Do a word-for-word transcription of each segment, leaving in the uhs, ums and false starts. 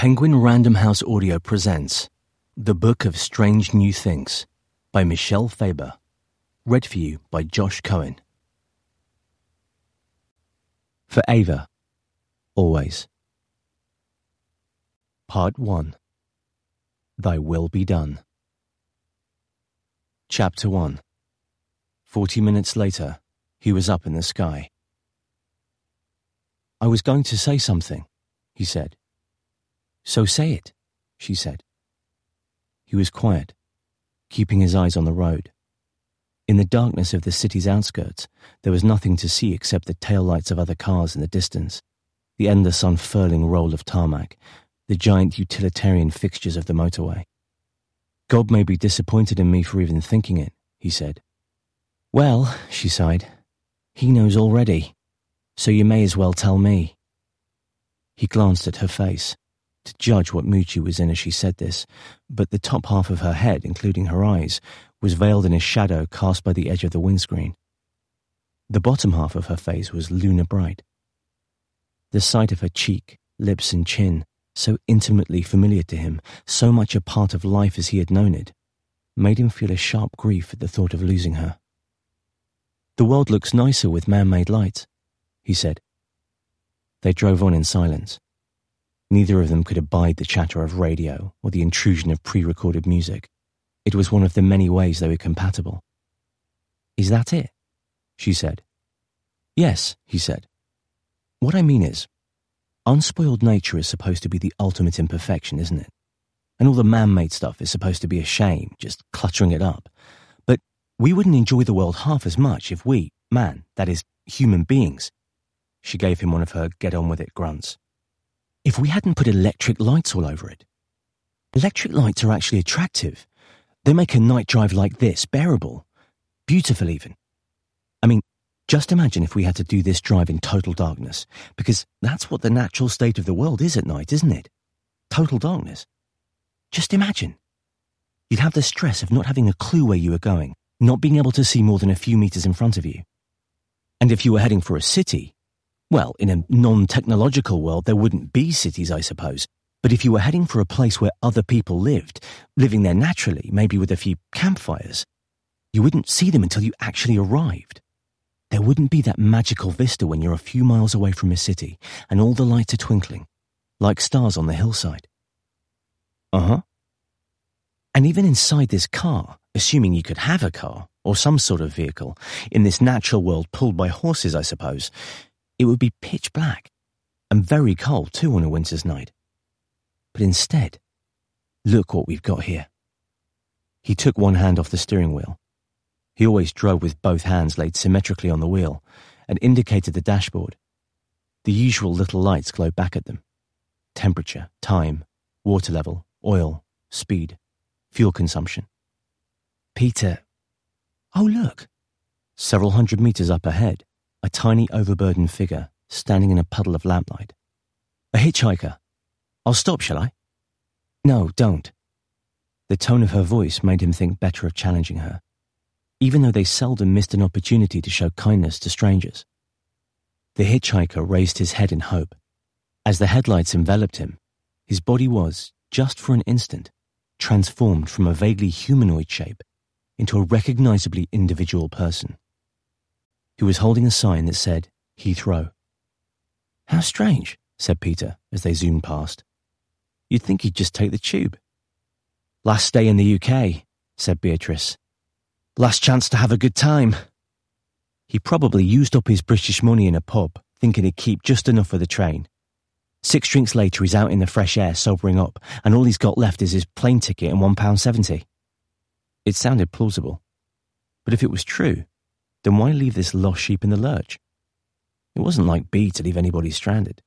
Penguin Random House Audio presents The Book of Strange New Things by Michelle Faber. Read for you by Josh Cohen. For Ava, always. Part one. Thy Will Be Done. Chapter one. Forty minutes later, he was up in the sky. I was going to say something, he said. So say it, she said. He was quiet, keeping his eyes on the road. In the darkness of the city's outskirts, there was nothing to see except the taillights of other cars in the distance, the endless unfurling roll of tarmac, the giant utilitarian fixtures of the motorway. God may be disappointed in me for even thinking it, he said. Well, she sighed, he knows already, so you may as well tell me. He glanced at her face, to judge what mood she was in as she said this, but the top half of her head, including her eyes, was veiled in a shadow cast by the edge of the windscreen. The bottom half of her face was lunar bright. The sight of her cheek, lips and chin, so intimately familiar to him, so much a part of life as he had known it, made him feel a sharp grief at the thought of losing her. The world looks nicer with man-made lights, he said. They drove on in silence. Neither of them could abide the chatter of radio or the intrusion of pre-recorded music. It was one of the many ways they were compatible. Is that it? She said. Yes, he said. What I mean is, unspoiled nature is supposed to be the ultimate imperfection, isn't it? And all the man-made stuff is supposed to be a shame, just cluttering it up. But we wouldn't enjoy the world half as much if we, man, that is, human beings, she gave him one of her get-on-with-it grunts, if we hadn't put electric lights all over it. Electric lights are actually attractive. They make a night drive like this bearable. Beautiful, even. I mean, just imagine if we had to do this drive in total darkness, because that's what the natural state of the world is at night, isn't it? Total darkness. Just imagine. You'd have the stress of not having a clue where you were going, not being able to see more than a few meters in front of you. And if you were heading for a city, well, in a non-technological world, there wouldn't be cities, I suppose. But if you were heading for a place where other people lived, living there naturally, maybe with a few campfires, you wouldn't see them until you actually arrived. There wouldn't be that magical vista when you're a few miles away from a city and all the lights are twinkling, like stars on the hillside. Uh-huh. And even inside this car, assuming you could have a car, or some sort of vehicle, in this natural world pulled by horses, I suppose, it would be pitch black, and very cold too on a winter's night. But instead, look what we've got here. He took one hand off the steering wheel. He always drove with both hands laid symmetrically on the wheel, and indicated the dashboard. The usual little lights glowed back at them. Temperature, time, water level, oil, speed, fuel consumption. Peter, oh look! Several hundred meters up ahead, a tiny overburdened figure standing in a puddle of lamplight. A hitchhiker. I'll stop, shall I? No, don't. The tone of her voice made him think better of challenging her, even though they seldom missed an opportunity to show kindness to strangers. The hitchhiker raised his head in hope. As the headlights enveloped him, his body was, just for an instant, transformed from a vaguely humanoid shape into a recognizably individual person. He was holding a sign that said, Heathrow. How strange, said Peter as they zoomed past. You'd think he'd just take the tube. Last day in the U K, said Beatrice. Last chance to have a good time. He probably used up his British money in a pub, thinking he'd keep just enough for the train. Six drinks later, he's out in the fresh air, sobering up, and all he's got left is his plane ticket and one pound seventy. It sounded plausible. But if it was true, then why leave this lost sheep in the lurch? It wasn't like B to leave anybody stranded.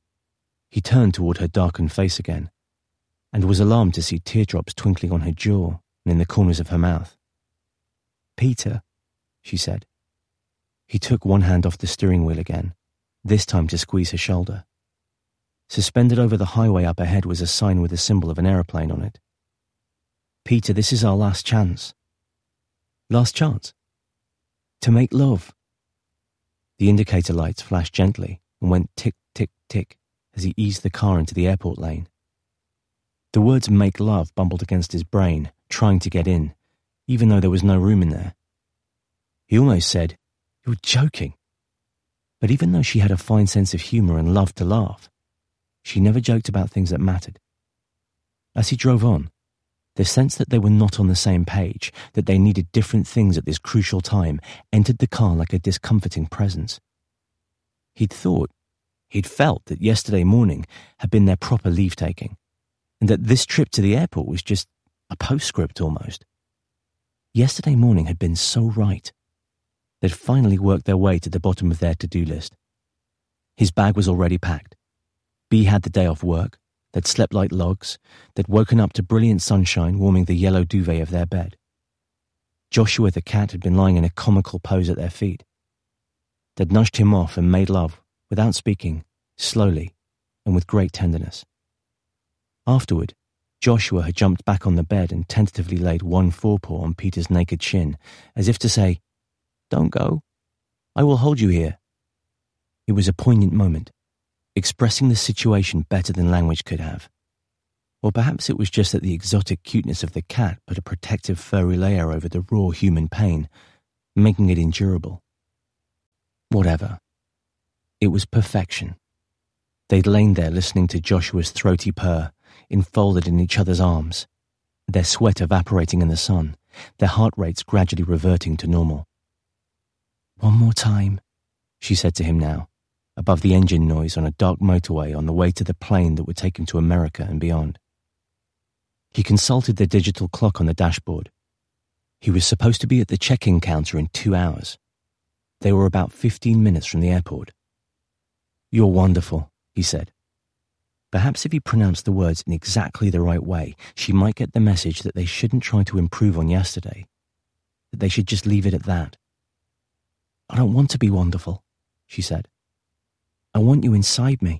He turned toward her darkened face again, and was alarmed to see teardrops twinkling on her jaw and in the corners of her mouth. Peter, she said. He took one hand off the steering wheel again, this time to squeeze her shoulder. Suspended over the highway up ahead was a sign with a symbol of an aeroplane on it. Peter, this is our last chance. Last chance? To make love. The indicator lights flashed gently and went tick, tick, tick as he eased the car into the airport lane. The words "make love" bumbled against his brain, trying to get in, even though there was no room in there. He almost said, "You're joking." But even though she had a fine sense of humour and loved to laugh, she never joked about things that mattered. As he drove on, the sense that they were not on the same page, that they needed different things at this crucial time, entered the car like a discomforting presence. He'd thought, he'd felt that yesterday morning had been their proper leave-taking, and that this trip to the airport was just a postscript almost. Yesterday morning had been so right. They'd finally worked their way to the bottom of their to-do list. His bag was already packed. Bea had the day off work. They'd slept like logs. They'd woken up to brilliant sunshine warming the yellow duvet of their bed. Joshua the cat had been lying in a comical pose at their feet. They'd nudged him off and made love, without speaking, slowly, and with great tenderness. Afterward, Joshua had jumped back on the bed and tentatively laid one forepaw on Peter's naked shin, as if to say, "Don't go. I will hold you here." It was a poignant moment, expressing the situation better than language could have. Or perhaps it was just that the exotic cuteness of the cat put a protective furry layer over the raw human pain, making it endurable. Whatever. It was perfection. They'd lain there listening to Joshua's throaty purr, enfolded in each other's arms, their sweat evaporating in the sun, their heart rates gradually reverting to normal. "One more time," she said to him now, above the engine noise on a dark motorway on the way to the plane that would take him to America and beyond. He consulted the digital clock on the dashboard. He was supposed to be at the check-in counter in two hours. They were about fifteen minutes from the airport. "You're wonderful," he said. Perhaps if he pronounced the words in exactly the right way, she might get the message that they shouldn't try to improve on yesterday, that they should just leave it at that. "I don't want to be wonderful," she said. "I want you inside me."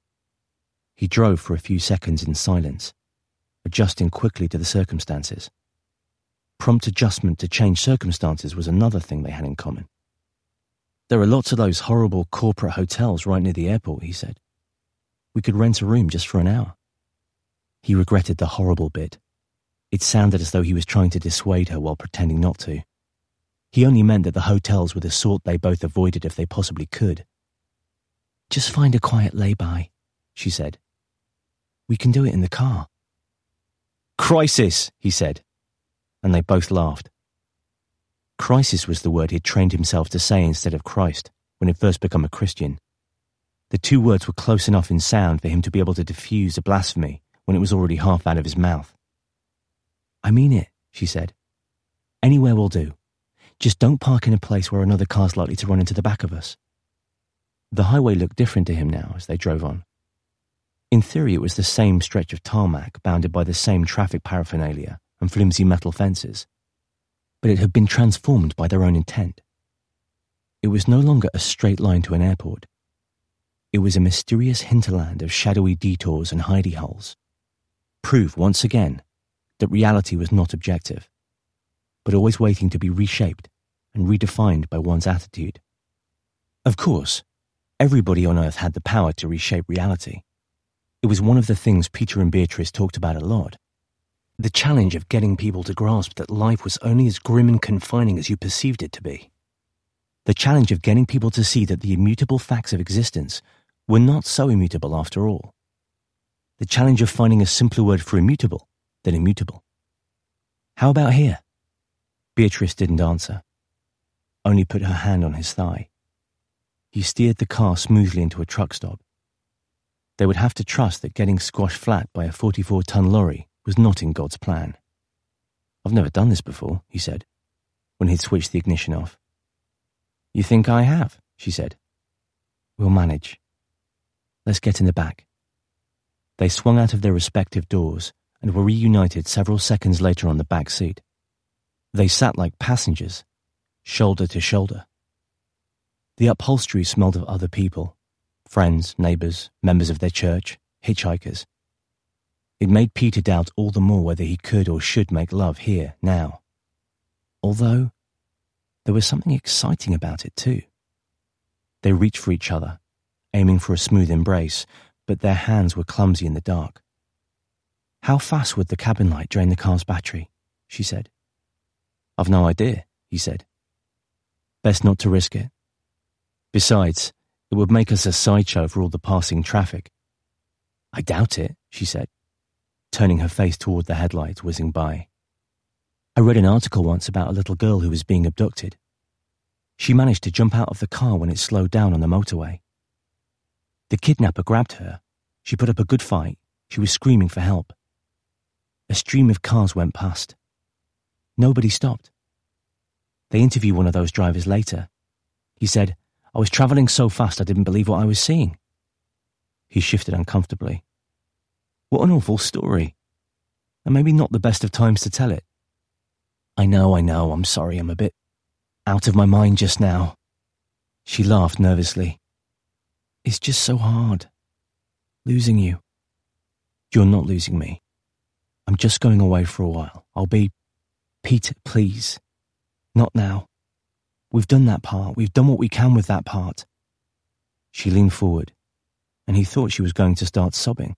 He drove for a few seconds in silence, adjusting quickly to the circumstances. Prompt adjustment to change circumstances was another thing they had in common. "There are lots of those horrible corporate hotels right near the airport," he said. "We could rent a room just for an hour." He regretted the horrible bit. It sounded as though he was trying to dissuade her while pretending not to. He only meant that the hotels were the sort they both avoided if they possibly could. "Just find a quiet lay-by," she said. "We can do it in the car." "Crisis," he said, and they both laughed. Crisis was the word he'd trained himself to say instead of Christ when he'd first become a Christian. The two words were close enough in sound for him to be able to diffuse a blasphemy when it was already half out of his mouth. "I mean it," she said. "Anywhere will do. Just don't park in a place where another car's likely to run into the back of us." The highway looked different to him now as they drove on. In theory, it was the same stretch of tarmac bounded by the same traffic paraphernalia and flimsy metal fences, but it had been transformed by their own intent. It was no longer a straight line to an airport. It was a mysterious hinterland of shadowy detours and hidey holes. Proof, once again, that reality was not objective, but always waiting to be reshaped and redefined by one's attitude. Of course, everybody on Earth had the power to reshape reality. It was one of the things Peter and Beatrice talked about a lot. The challenge of getting people to grasp that life was only as grim and confining as you perceived it to be. The challenge of getting people to see that the immutable facts of existence were not so immutable after all. The challenge of finding a simpler word for immutable than immutable. "How about here?" Beatrice didn't answer, only put her hand on his thigh. He steered the car smoothly into a truck stop. They would have to trust that getting squashed flat by a forty-four ton lorry was not in God's plan. "I've never done this before," he said, when he'd switched the ignition off. "You think I have?" she said. "We'll manage. Let's get in the back." They swung out of their respective doors and were reunited several seconds later on the back seat. They sat like passengers, shoulder to shoulder. The upholstery smelled of other people, friends, neighbours, members of their church, hitchhikers. It made Peter doubt all the more whether he could or should make love here, now. Although, there was something exciting about it too. They reached for each other, aiming for a smooth embrace, but their hands were clumsy in the dark. How fast would the cabin light drain the car's battery? She said. I've no idea, he said. Best not to risk it. Besides, it would make us a sideshow for all the passing traffic. I doubt it, she said, turning her face toward the headlights whizzing by. I read an article once about a little girl who was being abducted. She managed to jump out of the car when it slowed down on the motorway. The kidnapper grabbed her. She put up a good fight. She was screaming for help. A stream of cars went past. Nobody stopped. They interviewed one of those drivers later. He said, I was travelling so fast I didn't believe what I was seeing. He shifted uncomfortably. What an awful story. And maybe not the best of times to tell it. I know, I know, I'm sorry, I'm a bit out of my mind just now. She laughed nervously. It's just so hard. Losing you. You're not losing me. I'm just going away for a while. I'll be... Peter, please. Not now. We've done that part. We've done what we can with that part. She leaned forward, and he thought she was going to start sobbing.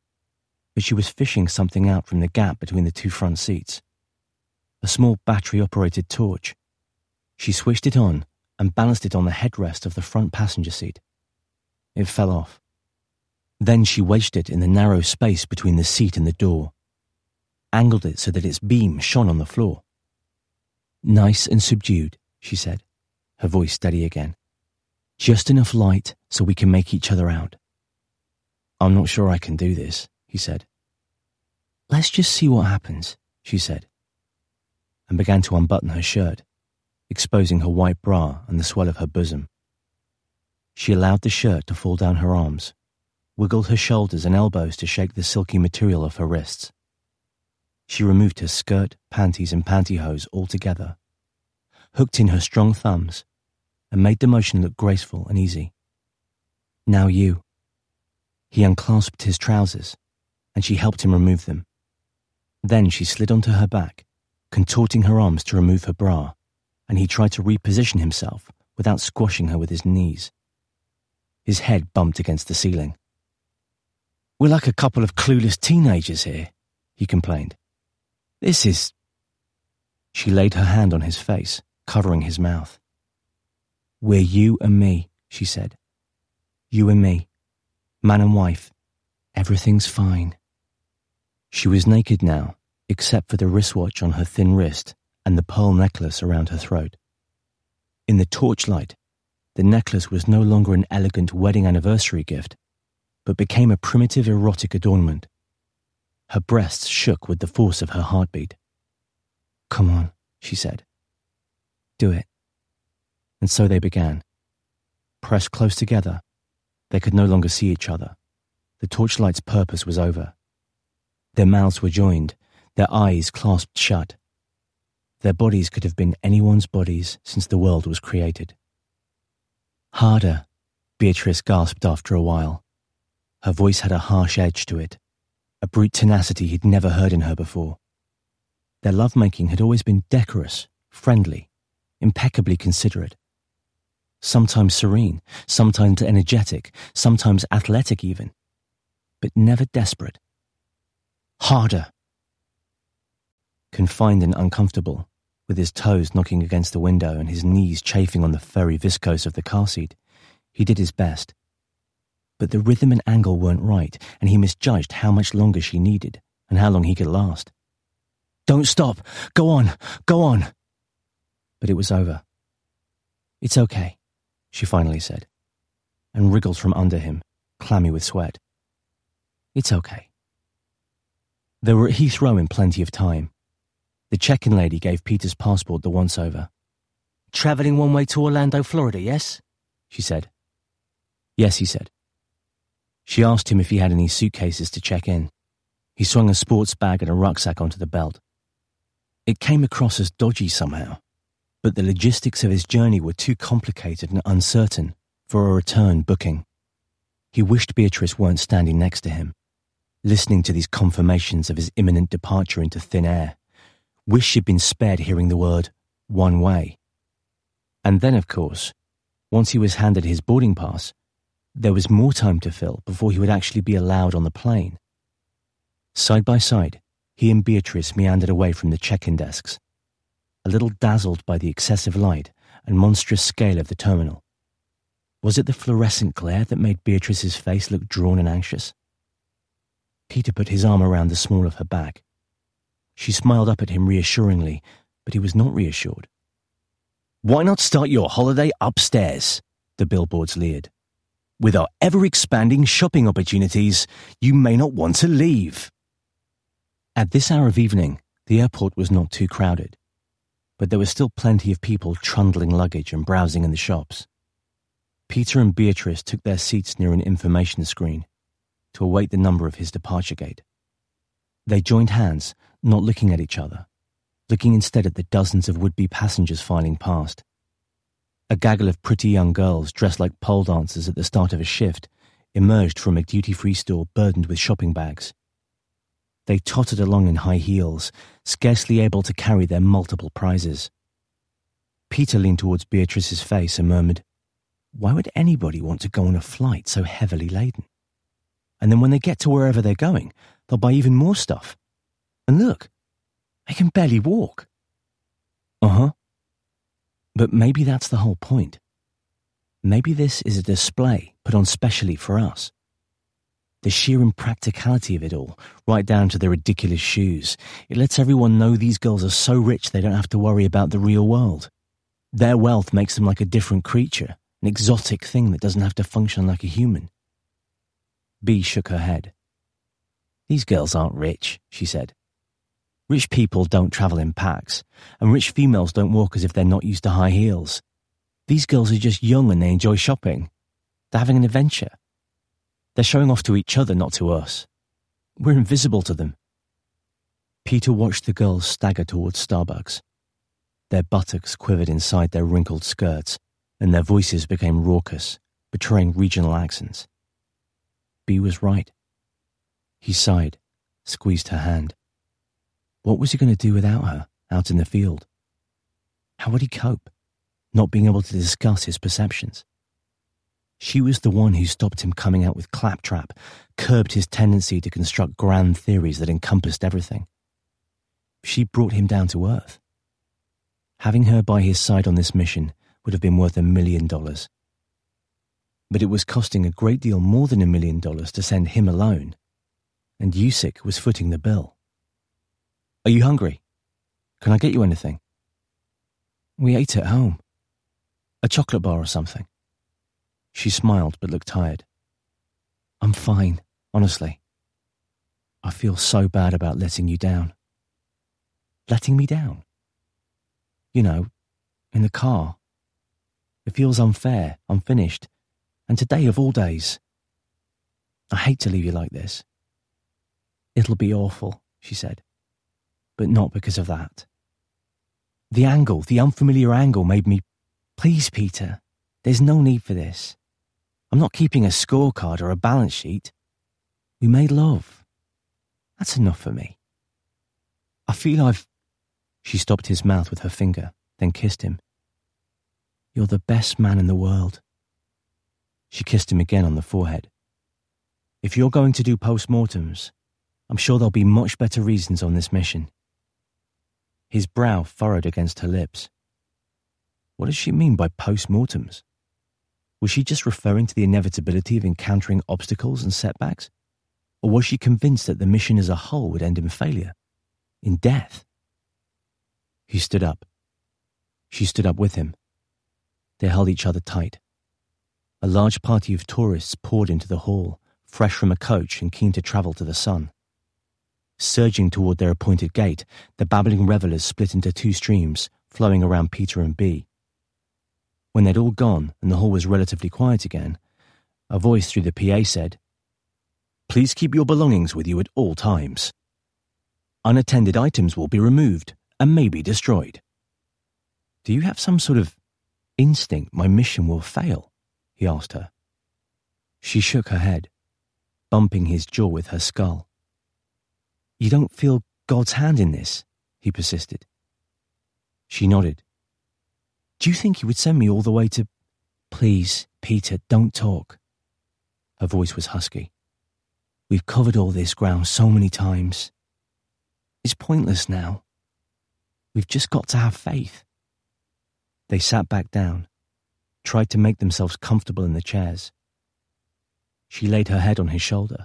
But she was fishing something out from the gap between the two front seats. A small battery-operated torch. She switched it on and balanced it on the headrest of the front passenger seat. It fell off. Then she wedged it in the narrow space between the seat and the door, angled it so that its beam shone on the floor. Nice and subdued, she said, her voice steady again. Just enough light so we can make each other out. I'm not sure I can do this, he said. Let's just see what happens, she said, and began to unbutton her shirt, exposing her white bra and the swell of her bosom. She allowed the shirt to fall down her arms, wiggled her shoulders and elbows to shake the silky material of her wrists. She removed her skirt, panties and pantyhose all together, hooked in her strong thumbs, and made the motion look graceful and easy. Now you. He unclasped his trousers, and she helped him remove them. Then she slid onto her back, contorting her arms to remove her bra, and he tried to reposition himself without squashing her with his knees. His head bumped against the ceiling. We're like a couple of clueless teenagers here, he complained. This is... She laid her hand on his face, covering his mouth. We're you and me, she said. You and me. Man and wife. Everything's fine. She was naked now, except for the wristwatch on her thin wrist and the pearl necklace around her throat. In the torchlight, the necklace was no longer an elegant wedding anniversary gift, but became a primitive erotic adornment. Her breasts shook with the force of her heartbeat. Come on, she said. Do it. And so they began. Pressed close together, they could no longer see each other. The torchlight's purpose was over. Their mouths were joined, their eyes clasped shut. Their bodies could have been anyone's bodies since the world was created. Harder, Beatrice gasped after a while. Her voice had a harsh edge to it, a brute tenacity he'd never heard in her before. Their lovemaking had always been decorous, friendly, impeccably considerate. Sometimes serene, sometimes energetic, sometimes athletic even, but never desperate. Harder! Confined and uncomfortable, with his toes knocking against the window and his knees chafing on the furry viscose of the car seat, he did his best. But the rhythm and angle weren't right, and he misjudged how much longer she needed and how long he could last. Don't stop! Go on! Go on! But it was over. It's okay, she finally said, and wriggled from under him, clammy with sweat. It's okay. They were at Heathrow in plenty of time. The check-in lady gave Peter's passport the once-over. Travelling one way to Orlando, Florida, yes? She said. Yes, he said. She asked him if he had any suitcases to check in. He swung a sports bag and a rucksack onto the belt. It came across as dodgy somehow, but the logistics of his journey were too complicated and uncertain for a return booking. He wished Beatrice weren't standing next to him, listening to these confirmations of his imminent departure into thin air. Wished she'd been spared hearing the word, one way. And then, of course, once he was handed his boarding pass, there was more time to fill before he would actually be allowed on the plane. Side by side, he and Beatrice meandered away from the check-in desks, a little dazzled by the excessive light and monstrous scale of the terminal. Was it the fluorescent glare that made Beatrice's face look drawn and anxious? Peter put his arm around the small of her back. She smiled up at him reassuringly, but he was not reassured. "Why not start your holiday upstairs?" the billboards leered. "With our ever-expanding shopping opportunities, you may not want to leave." At this hour of evening, the airport was not too crowded, but there was still plenty of people trundling luggage and browsing in the shops. Peter and Beatrice took their seats near an information screen to await the number of his departure gate. They joined hands, not looking at each other, looking instead at the dozens of would-be passengers filing past. A gaggle of pretty young girls dressed like pole dancers at the start of a shift emerged from a duty-free store burdened with shopping bags. They tottered along in high heels, scarcely able to carry their multiple prizes. Peter leaned towards Beatrice's face and murmured, "Why would anybody want to go on a flight so heavily laden? And then when they get to wherever they're going, they'll buy even more stuff. And look, they can barely walk." Uh-huh. But maybe that's the whole point. Maybe this is a display put on specially for us. The sheer impracticality of it all, right down to the ridiculous shoes. It lets everyone know these girls are so rich they don't have to worry about the real world. Their wealth makes them like a different creature, an exotic thing that doesn't have to function like a human. Bea shook her head. "These girls aren't rich," she said. "Rich people don't travel in packs, and rich females don't walk as if they're not used to high heels. These girls are just young and they enjoy shopping. They're having an adventure. They're showing off to each other, not to us. We're invisible to them." Peter watched the girls stagger towards Starbucks. Their buttocks quivered inside their wrinkled skirts, and their voices became raucous, betraying regional accents. Bea was right. He sighed, squeezed her hand. What was he going to do without her, out in the field? How would he cope, not being able to discuss his perceptions? She was the one who stopped him coming out with claptrap, curbed his tendency to construct grand theories that encompassed everything. She brought him down to earth. Having her by his side on this mission would have been worth a million dollars. But it was costing a great deal more than a million dollars to send him alone, and Usyk was footing the bill. "Are you hungry? Can I get you anything?" "We ate at home. A chocolate bar or something." She smiled but looked tired. "I'm fine, honestly. I feel so bad about letting you down." "Letting me down?" "You know, in the car. It feels unfair, unfinished, and today of all days. I hate to leave you like this." "It'll be awful," she said, "but not because of that. The angle, the unfamiliar angle made me... Please, Peter, there's no need for this. I'm not keeping a scorecard or a balance sheet. We made love. That's enough for me. I feel I've..." She stopped his mouth with her finger, then kissed him. "You're the best man in the world." She kissed him again on the forehead. "If you're going to do post-mortems, I'm sure there'll be much better reasons on this mission." His brow furrowed against her lips. What does she mean by post-mortems? Was she just referring to the inevitability of encountering obstacles and setbacks? Or was she convinced that the mission as a whole would end in failure? In death? He stood up. She stood up with him. They held each other tight. A large party of tourists poured into the hall, fresh from a coach and keen to travel to the sun. Surging toward their appointed gate, the babbling revelers split into two streams, flowing around Peter and Bea. When they'd all gone and the hall was relatively quiet again, a voice through the P A said, "Please keep your belongings with you at all times. Unattended items will be removed and may be destroyed." "Do you have some sort of instinct my mission will fail?" he asked her. She shook her head, bumping his jaw with her skull. "You don't feel God's hand in this?" he persisted. She nodded. "Do you think he would send me all the way to..." "Please, Peter, don't talk." Her voice was husky. We've covered all this ground so many times. It's pointless now. We've just got to have faith." They sat back down, tried to make themselves comfortable in the chairs. She laid her head on his shoulder.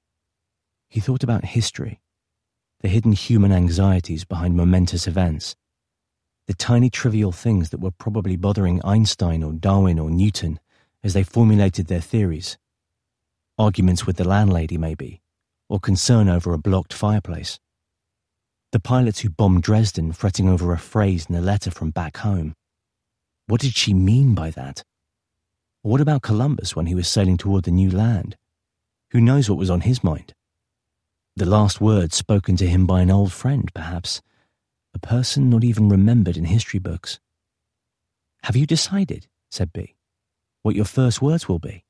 He thought about history, the hidden human anxieties behind momentous events, the tiny trivial things that were probably bothering Einstein or Darwin or Newton as they formulated their theories. Arguments with the landlady, maybe, or concern over a blocked fireplace. The pilots who bombed Dresden fretting over a phrase in a letter from back home. What did she mean by that? Or what about Columbus when he was sailing toward the new land? Who knows what was on his mind? The last words spoken to him by an old friend, perhaps, a person not even remembered in history books. "Have you decided," said B, "what your first words will be?"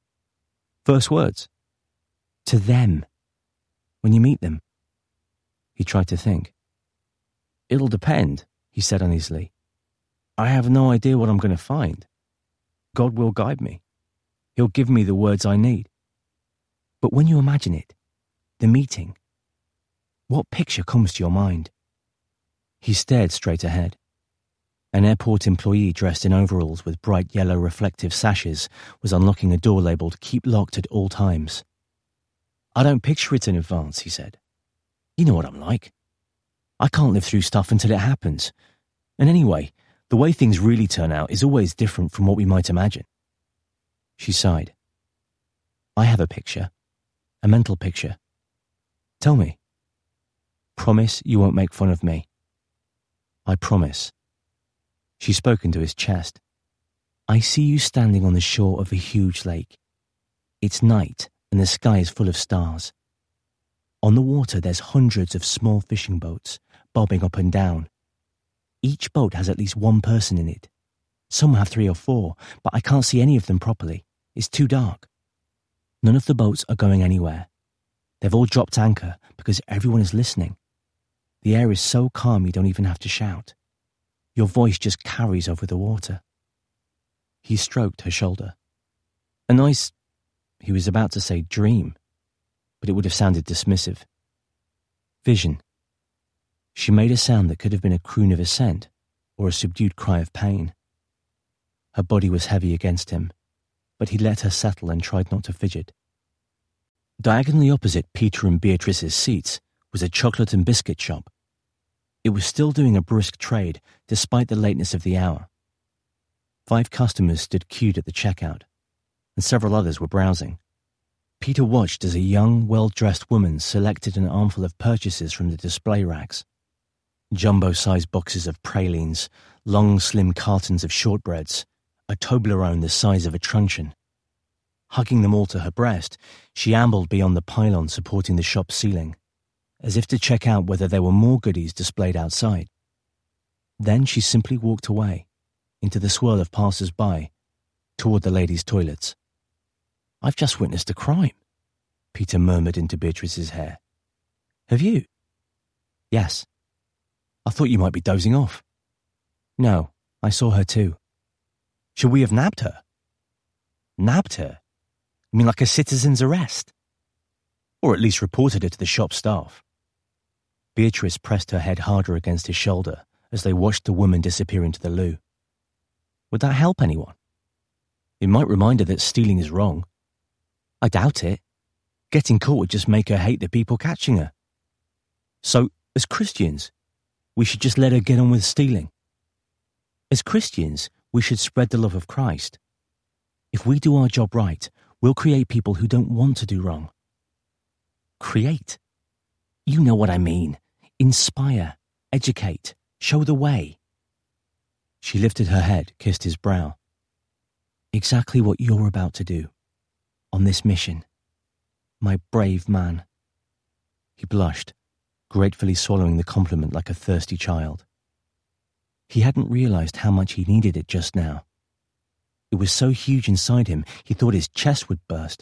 "First words?" "To them, when you meet them." He tried to think. "It'll depend," he said uneasily. "I have no idea what I'm going to find. God will guide me. He'll give me the words I need." "But when you imagine it, the meeting, what picture comes to your mind?" He stared straight ahead. An airport employee dressed in overalls with bright yellow reflective sashes was unlocking a door labelled "Keep Locked at All Times." "I don't picture it in advance," he said. "You know what I'm like. I can't live through stuff until it happens. And anyway, the way things really turn out is always different from what we might imagine." She sighed. "I have a picture, a mental picture." "Tell me." "Promise you won't make fun of me." "I promise." She spoke into his chest. "I see you standing on the shore of a huge lake. It's night and the sky is full of stars. On the water there's hundreds of small fishing boats, bobbing up and down. Each boat has at least one person in it. Some have three or four, but I can't see any of them properly. It's too dark. None of the boats are going anywhere. They've all dropped anchor because everyone is listening. The air is so calm you don't even have to shout. Your voice just carries over the water." He stroked her shoulder. "A nice," he was about to say dream, but it would have sounded dismissive. "Vision." She made a sound that could have been a croon of assent or a subdued cry of pain. Her body was heavy against him, but he let her settle and tried not to fidget. Diagonally opposite Peter and Beatrice's seats was a chocolate and biscuit shop. It was still doing a brisk trade despite the lateness of the hour. Five customers stood queued at the checkout, and several others were browsing. Peter watched as a young, well-dressed woman selected an armful of purchases from the display racks. Jumbo-sized boxes of pralines, long, slim cartons of shortbreads, a Toblerone the size of a truncheon. Hugging them all to her breast, she ambled beyond the pylon supporting the shop's ceiling, as if to check out whether there were more goodies displayed outside. Then she simply walked away, into the swirl of passers-by, toward the ladies' toilets. "I've just witnessed a crime," Peter murmured into Beatrice's hair. "Have you?" "Yes." "I thought you might be dozing off." "No, I saw her too." "Should we have nabbed her?" "Nabbed her? You mean like a citizen's arrest?" "Or at least reported her to the shop staff." Beatrice pressed her head harder against his shoulder as they watched the woman disappear into the loo. "Would that help anyone?" "It might remind her that stealing is wrong." "I doubt it. Getting caught would just make her hate the people catching her." "So, as Christians, we should just let her get on with stealing?" "As Christians, we should spread the love of Christ. If we do our job right, we'll create people who don't want to do wrong." "Create? You know what I mean. Inspire, educate, show the way." She lifted her head, kissed his brow. "Exactly what you're about to do. On this mission. My brave man." He blushed, gratefully swallowing the compliment like a thirsty child. He hadn't realized how much he needed it just now. It was so huge inside him, he thought his chest would burst.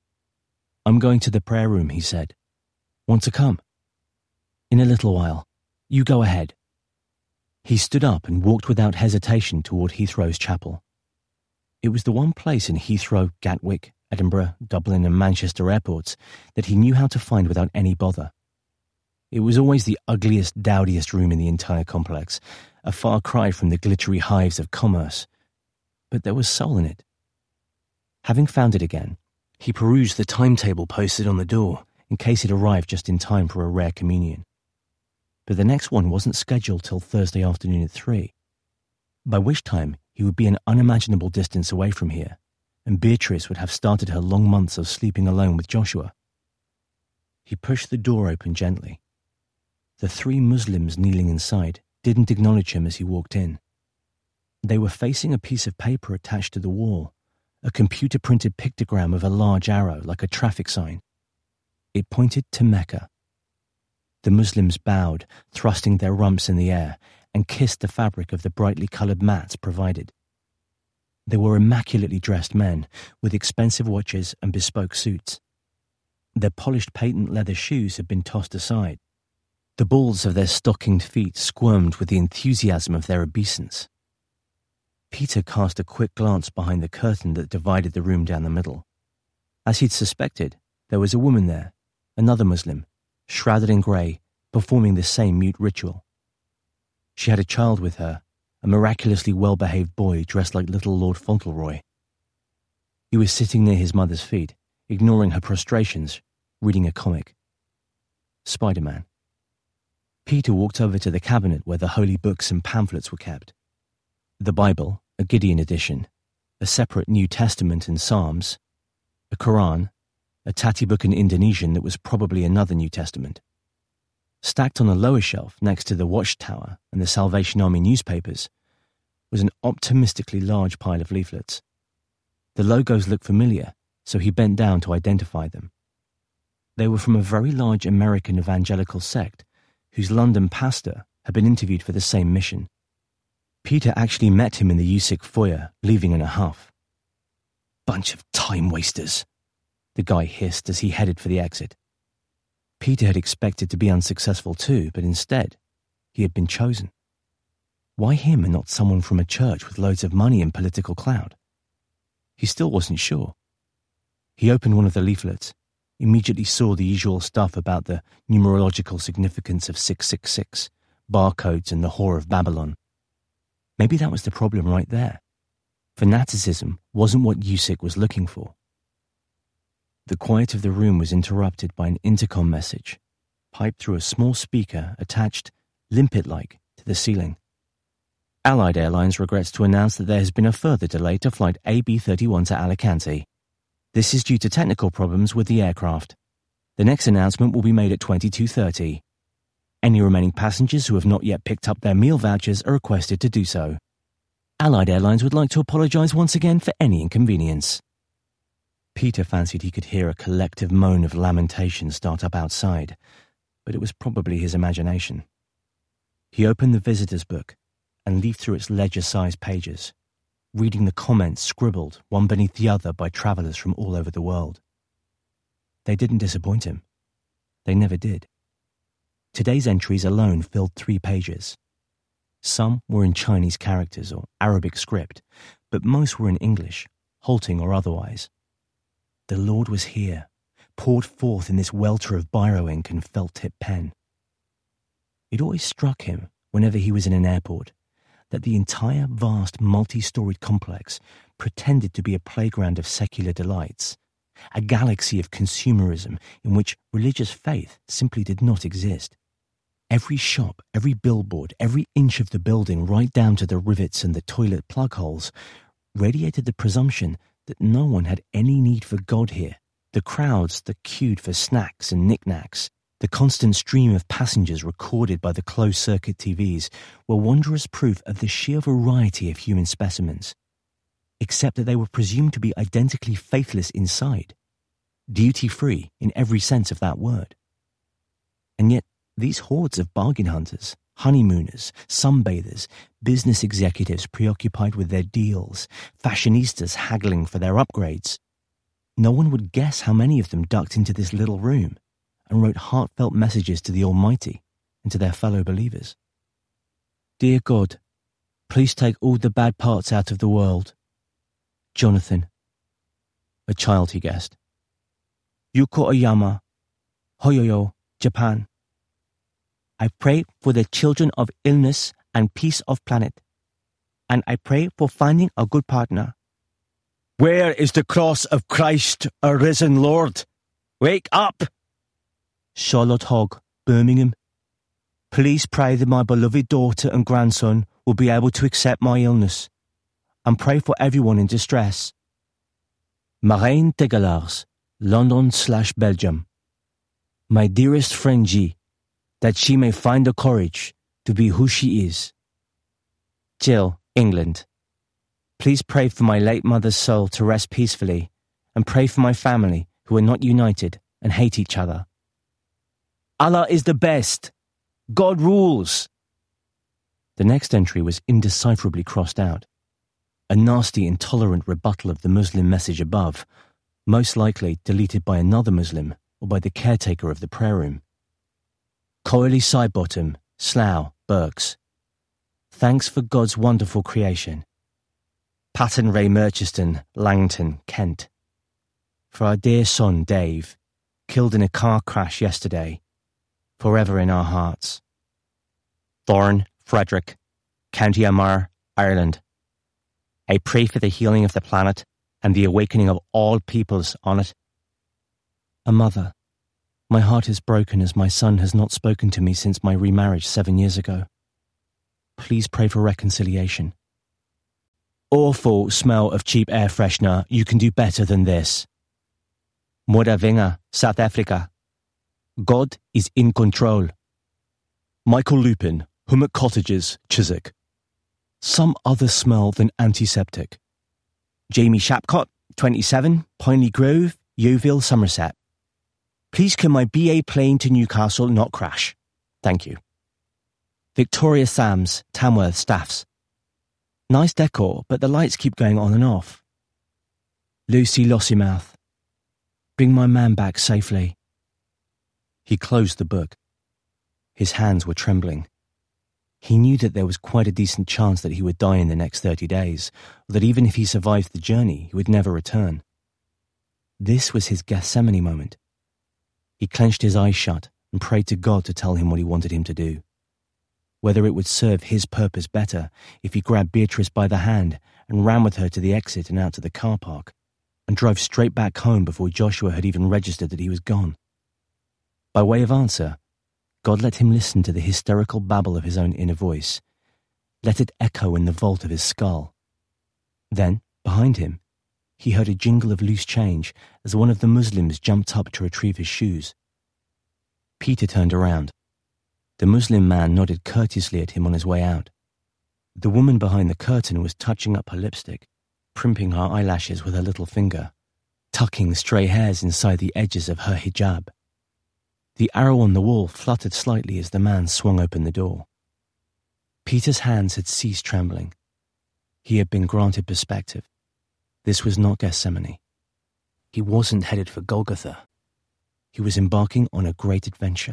"I'm going to the prayer room," he said. "Want to come?" "In a little while. You go ahead." He stood up and walked without hesitation toward Heathrow's chapel. It was the one place in Heathrow, Gatwick, Edinburgh, Dublin and Manchester airports, that he knew how to find without any bother. It was always the ugliest, dowdiest room in the entire complex, a far cry from the glittery hives of commerce. But there was soul in it. Having found it again, he perused the timetable posted on the door in case it arrived just in time for a rare communion. But the next one wasn't scheduled till Thursday afternoon at three, by which time he would be an unimaginable distance away from here, and Beatrice would have started her long months of sleeping alone with Joshua. He pushed the door open gently. The three Muslims kneeling inside didn't acknowledge him as he walked in. They were facing a piece of paper attached to the wall, a computer-printed pictogram of a large arrow like a traffic sign. It pointed to Mecca. The Muslims bowed, thrusting their rumps in the air, and kissed the fabric of the brightly coloured mats provided. They were immaculately dressed men, with expensive watches and bespoke suits. Their polished patent leather shoes had been tossed aside. The balls of their stockinged feet squirmed with the enthusiasm of their obeisance. Peter cast a quick glance behind the curtain that divided the room down the middle. As he'd suspected, there was a woman there, another Muslim, shrouded in grey, performing the same mute ritual. She had a child with her, a miraculously well-behaved boy dressed like little Lord Fauntleroy. He was sitting near his mother's feet, ignoring her prostrations, reading a comic. Spider-Man. Peter walked over to the cabinet where the holy books and pamphlets were kept. The Bible, a Gideon edition, a separate New Testament and Psalms, a Quran, a tatty book in Indonesian that was probably another New Testament. Stacked on a lower shelf next to the Watchtower and the Salvation Army newspapers was an optimistically large pile of leaflets. The logos looked familiar, so he bent down to identify them. They were from a very large American evangelical sect whose London pastor had been interviewed for the same mission. Peter actually met him in the U S I C foyer, leaving in a huff. "Bunch of time wasters," the guy hissed as he headed for the exit. Peter had expected to be unsuccessful too, but instead, he had been chosen. Why him and not someone from a church with loads of money and political clout? He still wasn't sure. He opened one of the leaflets, immediately saw the usual stuff about the numerological significance of six six six, barcodes and the Whore of Babylon. Maybe that was the problem right there. Fanaticism wasn't what U S I C was looking for. The quiet of the room was interrupted by an intercom message, piped through a small speaker attached, limpet-like, to the ceiling. Allied Airlines regrets to announce that there has been a further delay to flight A B thirty-one to Alicante. This is due to technical problems with the aircraft. The next announcement will be made at twenty-two thirty. Any remaining passengers who have not yet picked up their meal vouchers are requested to do so. Allied Airlines would like to apologise once again for any inconvenience. Peter fancied he could hear a collective moan of lamentation start up outside, but it was probably his imagination. He opened the visitor's book and leafed through its ledger-sized pages, reading the comments scribbled one beneath the other by travellers from all over the world. They didn't disappoint him. They never did. Today's entries alone filled three pages. Some were in Chinese characters or Arabic script, but most were in English, halting or otherwise. The Lord was here, poured forth in this welter of biro ink and felt-tip pen. It always struck him, whenever he was in an airport, that the entire vast multi-storied complex pretended to be a playground of secular delights, a galaxy of consumerism in which religious faith simply did not exist. Every shop, every billboard, every inch of the building, right down to the rivets and the toilet plug holes, radiated the presumption that no one had any need for God here. The crowds that queued for snacks and knickknacks, the constant stream of passengers recorded by the closed-circuit T Vs were wondrous proof of the sheer variety of human specimens, except that they were presumed to be identically faithless inside, duty-free in every sense of that word. And yet, these hordes of bargain hunters, honeymooners, sunbathers, business executives preoccupied with their deals, fashionistas haggling for their upgrades, no one would guess how many of them ducked into this little room and wrote heartfelt messages to the Almighty and to their fellow believers. Dear God, please take all the bad parts out of the world. Jonathan. A child, he guessed. Yuko-Oyama, Hoyoyo, Japan. I pray for the children of illness and peace of planet. And I pray for finding a good partner. Where is the cross of Christ, our risen Lord? Wake up! Charlotte Hogg, Birmingham. Please pray that my beloved daughter and grandson will be able to accept my illness. And pray for everyone in distress. Marijn Tegelaars, London slash Belgium. My dearest friend G, that she may find the courage to be who she is. Jill, England. Please pray for my late mother's soul to rest peacefully, and pray for my family who are not united and hate each other. Allah is the best. God rules. The next entry was indecipherably crossed out. A nasty, intolerant rebuttal of the Muslim message above, most likely deleted by another Muslim or by the caretaker of the prayer room. Coralie Sidebottom, Slough, Berks. Thanks for God's wonderful creation. Patton Ray Murchiston, Langton, Kent. For our dear son, Dave, killed in a car crash yesterday, forever in our hearts. Thorne, Frederick, County Armagh, Ireland. I pray for the healing of the planet and the awakening of all peoples on it. A mother, my heart is broken as my son has not spoken to me since my remarriage seven years ago. Please pray for reconciliation. Awful smell of cheap air freshener, you can do better than this. Modavinga, South Africa. God is in control. Michael Lupin, Hummock Cottages, Chiswick. Some other smell than antiseptic. Jamie Shapcott, twenty-seven, Piney Grove, Yeovil, Somerset. Please can my B A plane to Newcastle not crash? Thank you. Victoria Sams, Tamworth, Staffs. Nice decor, but the lights keep going on and off. Lucy Lossymouth. Bring my man back safely. He closed the book. His hands were trembling. He knew that there was quite a decent chance that he would die in the next thirty days, or that even if he survived the journey, he would never return. This was his Gethsemane moment. He clenched his eyes shut and prayed to God to tell him what he wanted him to do. Whether it would serve his purpose better if he grabbed Beatrice by the hand and ran with her to the exit and out to the car park, and drove straight back home before Joshua had even registered that he was gone. By way of answer, God let him listen to the hysterical babble of his own inner voice, let it echo in the vault of his skull. Then, behind him, he heard a jingle of loose change as one of the Muslims jumped up to retrieve his shoes. Peter turned around. The Muslim man nodded courteously at him on his way out. The woman behind the curtain was touching up her lipstick, primping her eyelashes with her little finger, tucking stray hairs inside the edges of her hijab. The arrow on the wall fluttered slightly as the man swung open the door. Peter's hands had ceased trembling. He had been granted perspective. This was not Gethsemane. He wasn't headed for Golgotha. He was embarking on a great adventure.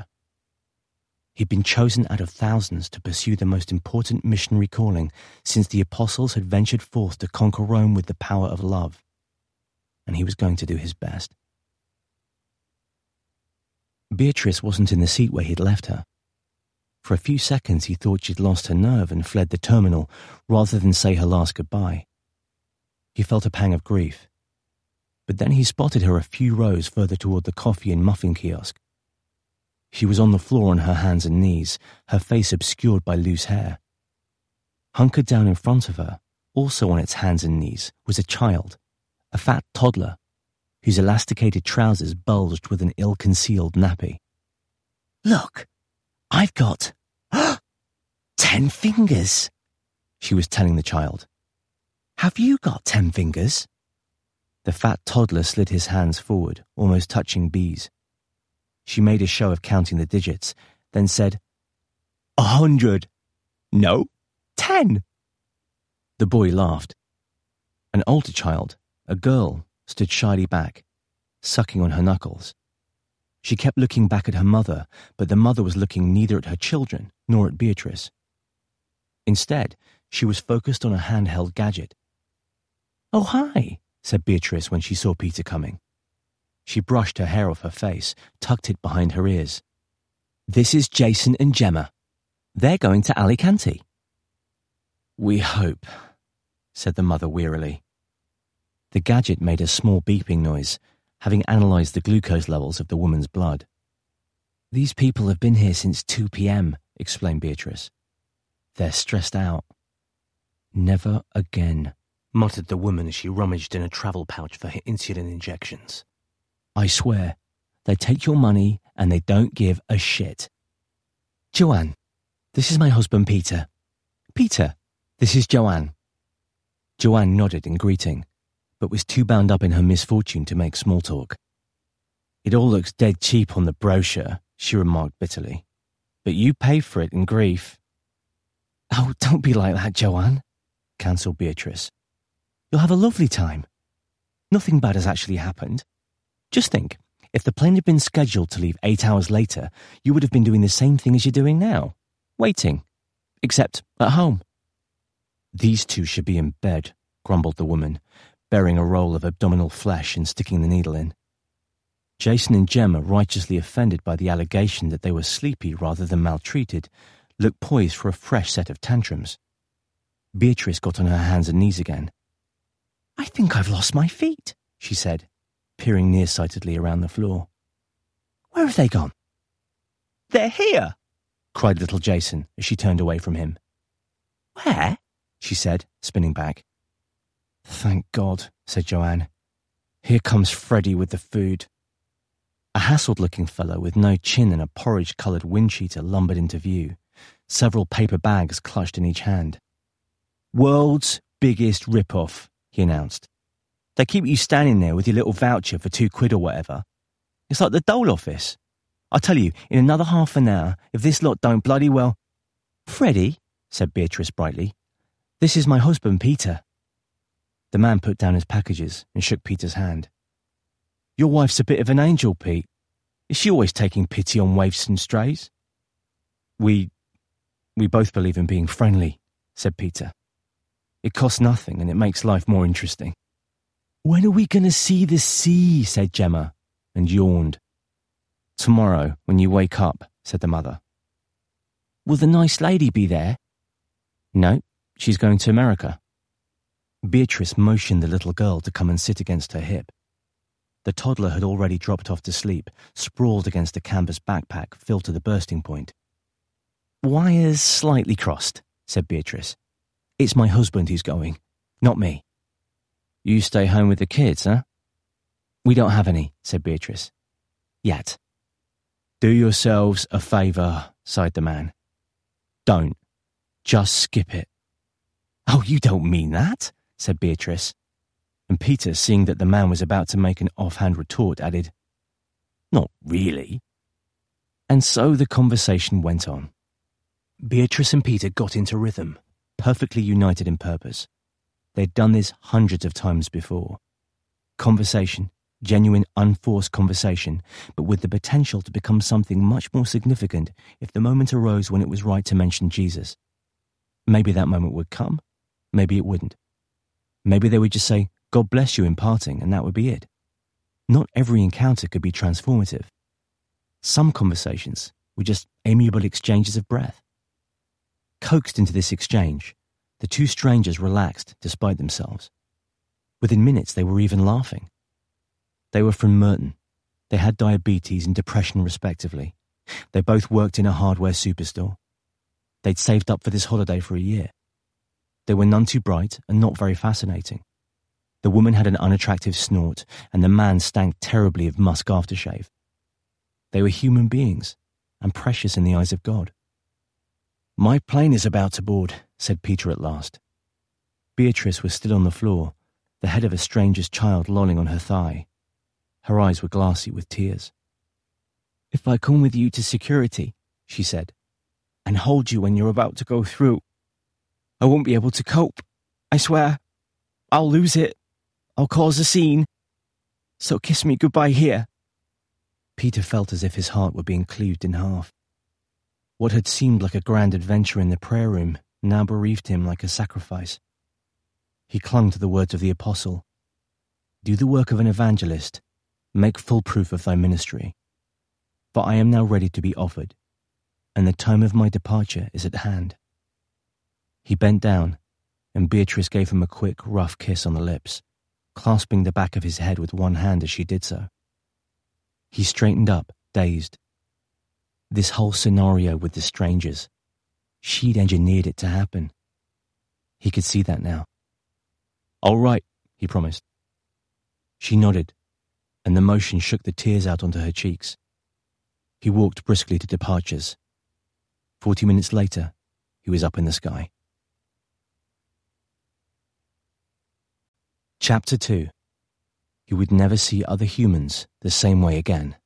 He'd been chosen out of thousands to pursue the most important missionary calling since the apostles had ventured forth to conquer Rome with the power of love. And he was going to do his best. Beatrice wasn't in the seat where he'd left her. For a few seconds he thought she'd lost her nerve and fled the terminal rather than say her last goodbye. He felt a pang of grief. But then he spotted her a few rows further toward the coffee and muffin kiosk. She was on the floor on her hands and knees, her face obscured by loose hair. Hunkered down in front of her, also on its hands and knees, was a child, a fat toddler, whose elasticated trousers bulged with an ill-concealed nappy. Look, I've got ten fingers, she was telling the child. Have you got ten fingers? The fat toddler slid his hands forward, almost touching Bee's. She made a show of counting the digits, then said, A hundred. No, ten. The boy laughed. An older child, a girl, stood shyly back, sucking on her knuckles. She kept looking back at her mother, but the mother was looking neither at her children nor at Beatrice. Instead, she was focused on a handheld gadget. Oh, hi, said Beatrice when she saw Peter coming. She brushed her hair off her face, tucked it behind her ears. This is Jason and Gemma. They're going to Alicante. We hope, said the mother wearily. The gadget made a small beeping noise, having analysed the glucose levels of the woman's blood. These people have been here since two p.m., explained Beatrice. They're stressed out. Never again, muttered the woman as she rummaged in a travel pouch for her insulin injections. I swear, they take your money and they don't give a shit. Joanne, this is my husband Peter. Peter, this is Joanne. Joanne nodded in greeting, but was too bound up in her misfortune to make small talk. It all looks dead cheap on the brochure, she remarked bitterly. But you pay for it in grief. Oh, don't be like that, Joanne, cancelled Beatrice. You'll have a lovely time. Nothing bad has actually happened. Just think, if the plane had been scheduled to leave eight hours later, you would have been doing the same thing as you're doing now, waiting, except at home. These two should be in bed, grumbled the woman, bearing a roll of abdominal flesh and sticking the needle in. Jason and Gemma, righteously offended by the allegation that they were sleepy rather than maltreated, looked poised for a fresh set of tantrums. Beatrice got on her hands and knees again. I think I've lost my feet, she said, peering nearsightedly around the floor. Where have they gone? They're here, cried little Jason as she turned away from him. Where? She said, spinning back. Thank God, said Joanne. Here comes Freddie with the food. A hassled-looking fellow with no chin and a porridge-coloured wind-cheater lumbered into view, several paper bags clutched in each hand. World's biggest rip-off, he announced. They keep you standing there with your little voucher for two quid or whatever. It's like the dole office. I tell you, in another half an hour, if this lot don't bloody well... Freddie, said Beatrice brightly, this is my husband, Peter. The man put down his packages and shook Peter's hand. Your wife's a bit of an angel, Pete. Is she always taking pity on waifs and strays? We... we both believe in being friendly, said Peter. It costs nothing and it makes life more interesting. When are we going to see the sea, said Gemma, and yawned. Tomorrow, when you wake up, said the mother. Will the nice lady be there? No, she's going to America. Beatrice motioned the little girl to come and sit against her hip. The toddler had already dropped off to sleep, sprawled against a canvas backpack filled to the bursting point. Wires slightly crossed, said Beatrice. It's my husband who's going, not me. You stay home with the kids, huh? We don't have any, said Beatrice. Yet. Do yourselves a favour, sighed the man. Don't. Just skip it. Oh, you don't mean that, said Beatrice. And Peter, seeing that the man was about to make an offhand retort, added, Not really. And so the conversation went on. Beatrice and Peter got into rhythm, perfectly united in purpose. They'd done this hundreds of times before. Conversation, genuine, unforced conversation, but with the potential to become something much more significant if the moment arose when it was right to mention Jesus. Maybe that moment would come, maybe it wouldn't. Maybe they would just say, God bless you in parting, and that would be it. Not every encounter could be transformative. Some conversations were just amiable exchanges of breath. Coaxed into this exchange, the two strangers relaxed despite themselves. Within minutes, they were even laughing. They were from Merton. They had diabetes and depression respectively. They both worked in a hardware superstore. They'd saved up for this holiday for a year. They were none too bright and not very fascinating. The woman had an unattractive snort, and the man stank terribly of musk aftershave. They were human beings, and precious in the eyes of God. My plane is about to board, said Peter at last. Beatrice was still on the floor, the head of a stranger's child lolling on her thigh. Her eyes were glassy with tears. If I come with you to security, she said, and hold you when you're about to go through, I won't be able to cope. I swear. I'll lose it. I'll cause a scene. So kiss me goodbye here. Peter felt as if his heart were being cleaved in half. What had seemed like a grand adventure in the prayer room now bereaved him like a sacrifice. He clung to the words of the apostle. Do the work of an evangelist, make full proof of thy ministry. For I am now ready to be offered, and the time of my departure is at hand." He bent down, and Beatrice gave him a quick, rough kiss on the lips, clasping the back of his head with one hand as she did so. He straightened up, dazed. This whole scenario with the strangers, she'd engineered it to happen. He could see that now. "All right," he promised. She nodded, and the motion shook the tears out onto her cheeks. He walked briskly to departures. Forty minutes later, he was up in the sky. Chapter two. He would never see other humans the same way again.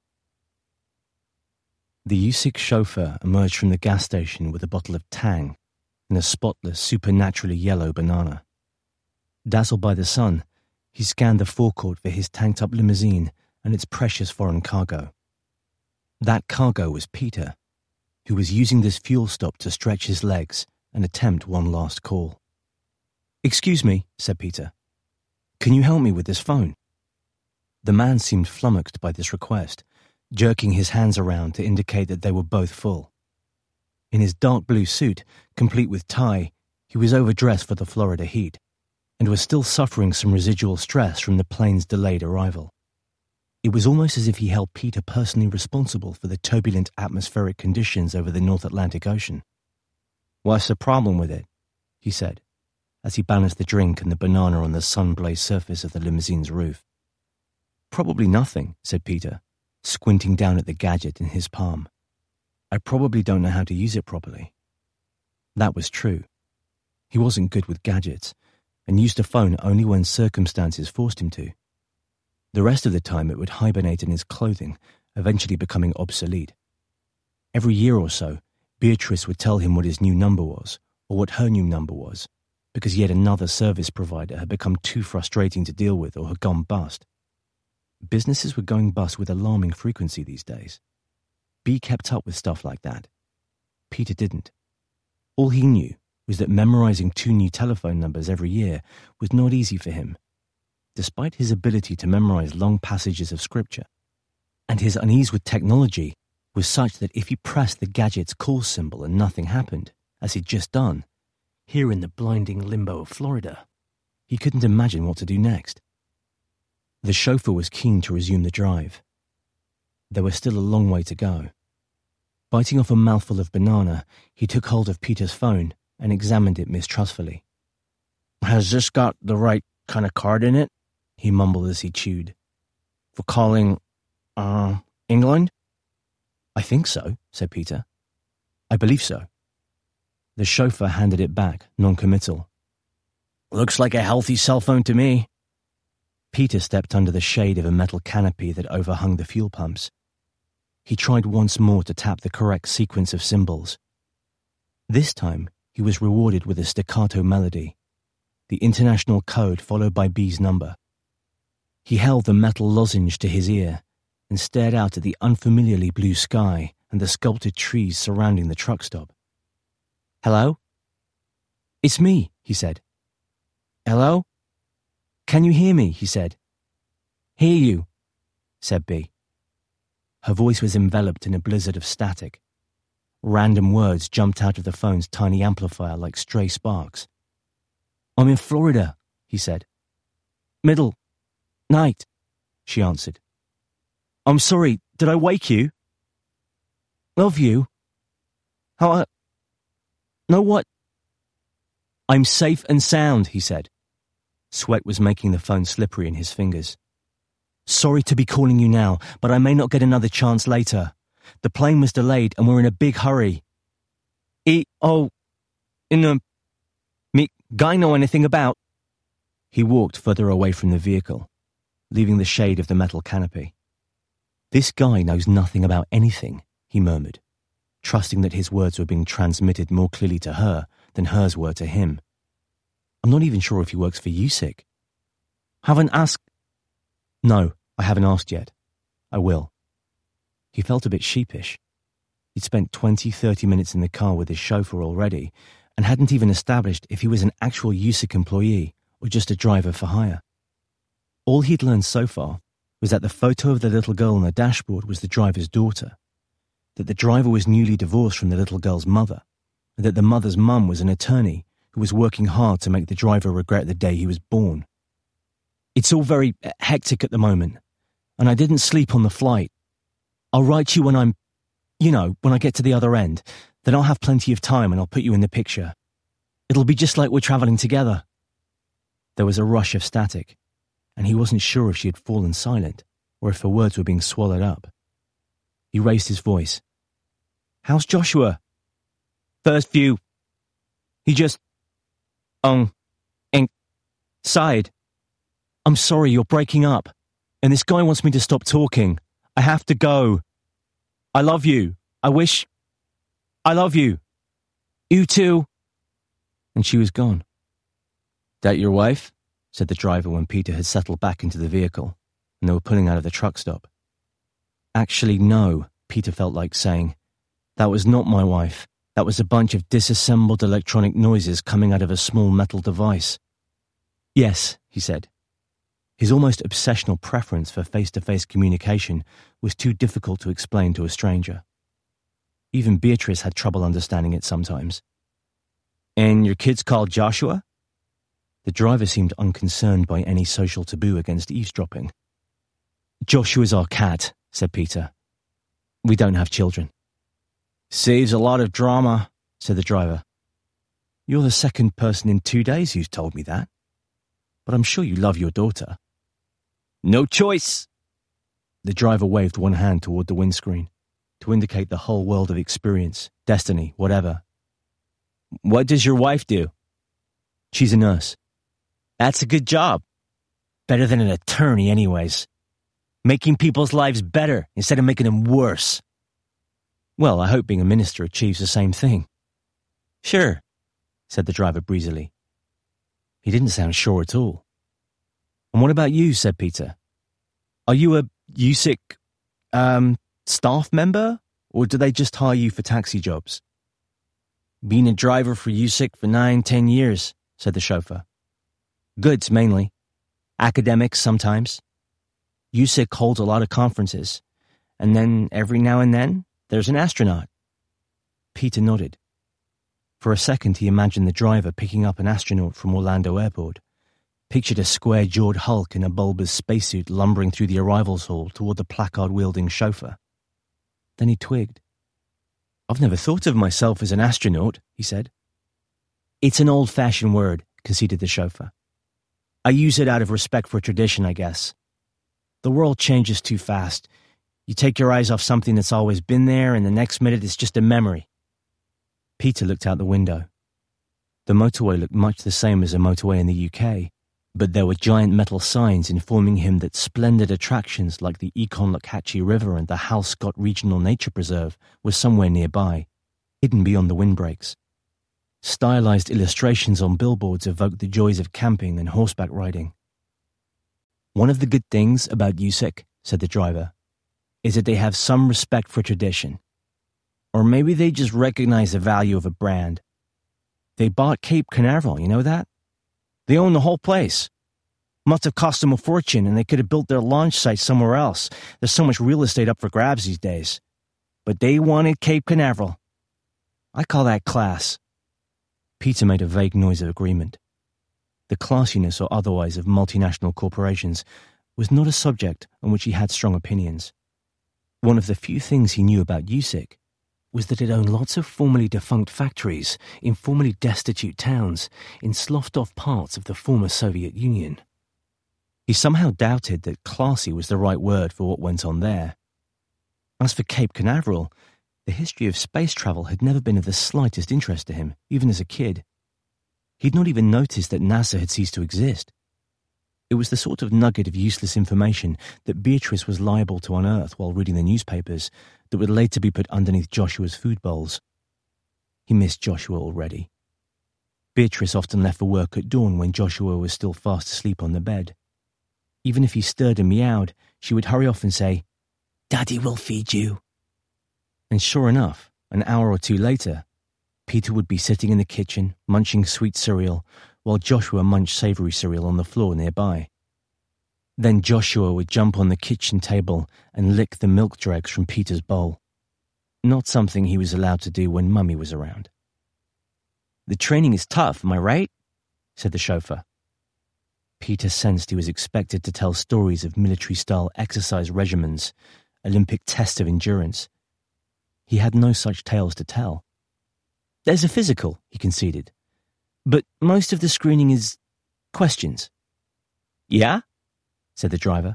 The U six chauffeur emerged from the gas station with a bottle of Tang and a spotless, supernaturally yellow banana. Dazzled by the sun, he scanned the forecourt for his tanked-up limousine and its precious foreign cargo. That cargo was Peter, who was using this fuel stop to stretch his legs and attempt one last call. "Excuse me," said Peter. "Can you help me with this phone?" The man seemed flummoxed by this request, jerking his hands around to indicate that they were both full. In his dark blue suit, complete with tie, he was overdressed for the Florida heat, and was still suffering some residual stress from the plane's delayed arrival. It was almost as if he held Peter personally responsible for the turbulent atmospheric conditions over the North Atlantic Ocean. "What's the problem with it?" he said, as he balanced the drink and the banana on the sun-blazed surface of the limousine's roof. "Probably nothing," said Peter, squinting down at the gadget in his palm. "I probably don't know how to use it properly." That was true. He wasn't good with gadgets, and used a phone only when circumstances forced him to. The rest of the time it would hibernate in his clothing, eventually becoming obsolete. Every year or so, Beatrice would tell him what his new number was, or what her new number was, because yet another service provider had become too frustrating to deal with or had gone bust. Businesses were going bust with alarming frequency these days. Bea kept up with stuff like that. Peter didn't. All he knew was that memorizing two new telephone numbers every year was not easy for him, despite his ability to memorize long passages of scripture. And his unease with technology was such that if he pressed the gadget's call symbol and nothing happened, as he'd just done, here in the blinding limbo of Florida, he couldn't imagine what to do next. The chauffeur was keen to resume the drive. There was still a long way to go. Biting off a mouthful of banana, he took hold of Peter's phone and examined it mistrustfully. "Has this got the right kind of card in it?" he mumbled as he chewed. "For calling, uh, England?" "I think so," said Peter. "I believe so." The chauffeur handed it back, non-committal. "Looks like a healthy cell phone to me." Peter stepped under the shade of a metal canopy that overhung the fuel pumps. He tried once more to tap the correct sequence of symbols. This time, he was rewarded with a staccato melody, the international code followed by Bea's number. He held the metal lozenge to his ear and stared out at the unfamiliarly blue sky and the sculpted trees surrounding the truck stop. "Hello?" "It's me," he said. "Hello?" "Can you hear me?" he said. "Hear you," said Bea. Her voice was enveloped in a blizzard of static. Random words jumped out of the phone's tiny amplifier like stray sparks. "I'm in Florida," he said. "Middle. Night," she answered. "I'm sorry, did I wake you?" "Love you. How I... Know what?" "I'm safe and sound," he said. Sweat was making the phone slippery in his fingers. "Sorry to be calling you now, but I may not get another chance later. The plane was delayed and we're in a big hurry. E... Oh... In a... Me... Guy know anything about..." He walked further away from the vehicle, leaving the shade of the metal canopy. "This guy knows nothing about anything," he murmured, trusting that his words were being transmitted more clearly to her than hers were to him. "I'm not even sure if he works for U S I C. "Haven't asked..." "No, I haven't asked yet. I will." He felt a bit sheepish. He'd spent twenty, thirty minutes in the car with his chauffeur already and hadn't even established if he was an actual U S I C employee or just a driver for hire. All he'd learned so far was that the photo of the little girl on the dashboard was the driver's daughter, that the driver was newly divorced from the little girl's mother, and that the mother's mum was an attorney who was working hard to make the driver regret the day he was born. It's all very hectic at the moment, and I didn't sleep on the flight. I'll write you when I'm, you know, when I get to the other end. Then I'll have plenty of time and I'll put you in the picture. It'll be just like we're travelling together. There was a rush of static, and he wasn't sure if she had fallen silent or if her words were being swallowed up. He raised his voice. How's Joshua? First view. He just, um, ink, sighed. I'm sorry, you're breaking up, and this guy wants me to stop talking. I have to go. I love you. I wish... I love you. You too. And she was gone. That your wife? Said the driver when Peter had settled back into the vehicle, and they were pulling out of the truck stop. Actually, no, Peter felt like saying. That was not my wife. That was a bunch of disassembled electronic noises coming out of a small metal device. Yes, he said. His almost obsessional preference for face-to-face communication was too difficult to explain to a stranger. Even Beatrice had trouble understanding it sometimes. And your kid's called Joshua? The driver seemed unconcerned by any social taboo against eavesdropping. Joshua's our cat, said Peter. We don't have children. Saves a lot of drama, said the driver. You're the second person in two days who's told me that. But I'm sure you love your daughter. No choice. The driver waved one hand toward the windscreen to indicate the whole world of experience, destiny, whatever. What does your wife do? She's a nurse. That's a good job. Better than an attorney anyways. Making people's lives better instead of making them worse. Well, I hope being a minister achieves the same thing. Sure, said the driver breezily. He didn't sound sure at all. And what about you, said Peter. Are you a U S I C, um, staff member, or do they just hire you for taxi jobs? Been a driver for U S I C for nine, ten years, said the chauffeur. Goods, mainly. Academics, sometimes. U S I C holds a lot of conferences, and then every now and then, there's an astronaut. Peter nodded. For a second, he imagined the driver picking up an astronaut from Orlando Airport, pictured a square-jawed Hulk in a bulbous spacesuit lumbering through the arrivals hall toward the placard-wielding chauffeur. Then he twigged. I've never thought of myself as an astronaut, he said. It's an old-fashioned word, conceded the chauffeur. I use it out of respect for tradition, I guess. The world changes too fast. You take your eyes off something that's always been there, and the next minute it's just a memory. Peter looked out the window. The motorway looked much the same as a motorway in the U K, but there were giant metal signs informing him that splendid attractions like the Ekon-Lokachi River and the Hal Scott Regional Nature Preserve were somewhere nearby, hidden beyond the windbreaks. Stylized illustrations on billboards evoked the joys of camping and horseback riding. One of the good things about U S I C, said the driver, is that they have some respect for tradition. Or maybe they just recognize the value of a brand. They bought Cape Canaveral, you know that? They own the whole place. Must have cost them a fortune, and they could have built their launch site somewhere else. There's so much real estate up for grabs these days. But they wanted Cape Canaveral. I call that class. Peter made a vague noise of agreement. The classiness or otherwise of multinational corporations was not a subject on which he had strong opinions. One of the few things he knew about U S I C was that it owned lots of formerly defunct factories in formerly destitute towns in sloughed-off parts of the former Soviet Union. He somehow doubted that classy was the right word for what went on there. As for Cape Canaveral, the history of space travel had never been of the slightest interest to him, even as a kid. He'd not even noticed that NASA had ceased to exist. It was the sort of nugget of useless information that Beatrice was liable to unearth while reading the newspapers that would later be put underneath Joshua's food bowls. He missed Joshua already. Beatrice often left for work at dawn when Joshua was still fast asleep on the bed. Even if he stirred and meowed, she would hurry off and say, "Daddy will feed you." And sure enough, an hour or two later, Peter would be sitting in the kitchen, munching sweet cereal, while Joshua munched savory cereal on the floor nearby. Then Joshua would jump on the kitchen table and lick the milk dregs from Peter's bowl. Not something he was allowed to do when Mummy was around. "The training is tough, am I right?" said the chauffeur. Peter sensed he was expected to tell stories of military-style exercise regimens, Olympic tests of endurance. He had no such tales to tell. "There's a physical," he conceded, "but most of the screening is questions." "Yeah?" said the driver.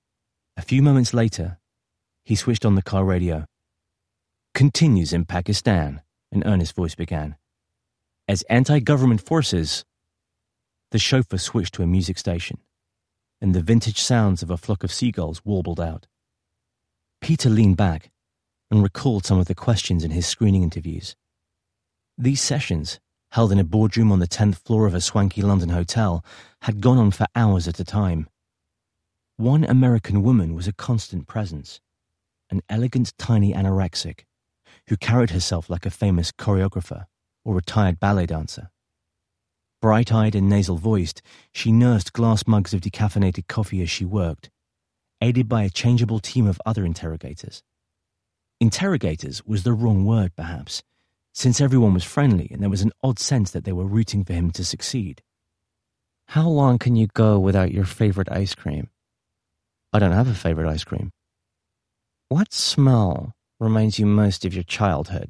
A few moments later, he switched on the car radio. "Continues in Pakistan," an earnest voice began. "As anti-government forces..." The chauffeur switched to a music station, and the vintage sounds of a flock of seagulls warbled out. Peter leaned back and recalled some of the questions in his screening interviews. These sessions, held in a boardroom on the tenth floor of a swanky London hotel, had gone on for hours at a time. One American woman was a constant presence, an elegant tiny anorexic, who carried herself like a famous choreographer or retired ballet dancer. Bright-eyed and nasal-voiced, she nursed glass mugs of decaffeinated coffee as she worked, aided by a changeable team of other interrogators. Interrogators was the wrong word, perhaps, since everyone was friendly and there was an odd sense that they were rooting for him to succeed. "How long can you go without your favorite ice cream?" "I don't have a favorite ice cream." "What smell reminds you most of your childhood?"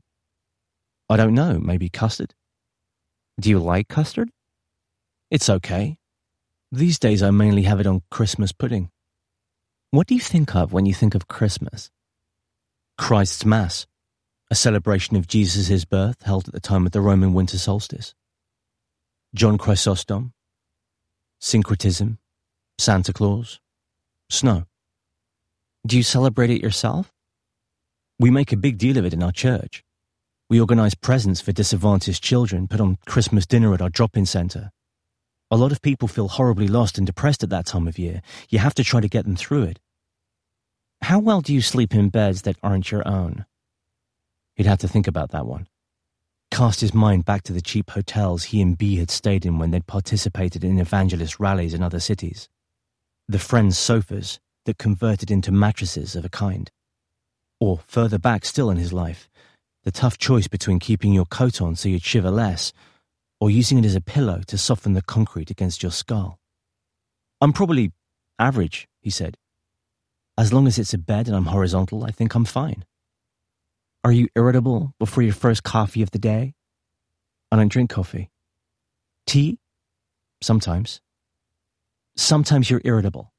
"I don't know, maybe custard." "Do you like custard?" "It's okay. These days I mainly have it on Christmas pudding." "What do you think of when you think of Christmas?" "Christ's Mass, a celebration of Jesus' birth held at the time of the Roman winter solstice. John Chrysostom, syncretism, Santa Claus, snow." "Do you celebrate it yourself?" "We make a big deal of it in our church. We organize presents for disadvantaged children, put on Christmas dinner at our drop-in center. A lot of people feel horribly lost and depressed at that time of year. You have to try to get them through it." "How well do you sleep in beds that aren't your own?" He'd had to think about that one. Cast his mind back to the cheap hotels he and Bea had stayed in when they'd participated in evangelist rallies in other cities. The friends' sofas that converted into mattresses of a kind. Or, further back still in his life, the tough choice between keeping your coat on so you'd shiver less, or using it as a pillow to soften the concrete against your skull. "I'm probably average," he said. "As long as it's a bed and I'm horizontal, I think I'm fine." "Are you irritable before your first coffee of the day?" "I don't drink coffee." "Tea?" "Sometimes." "Sometimes you're irritable."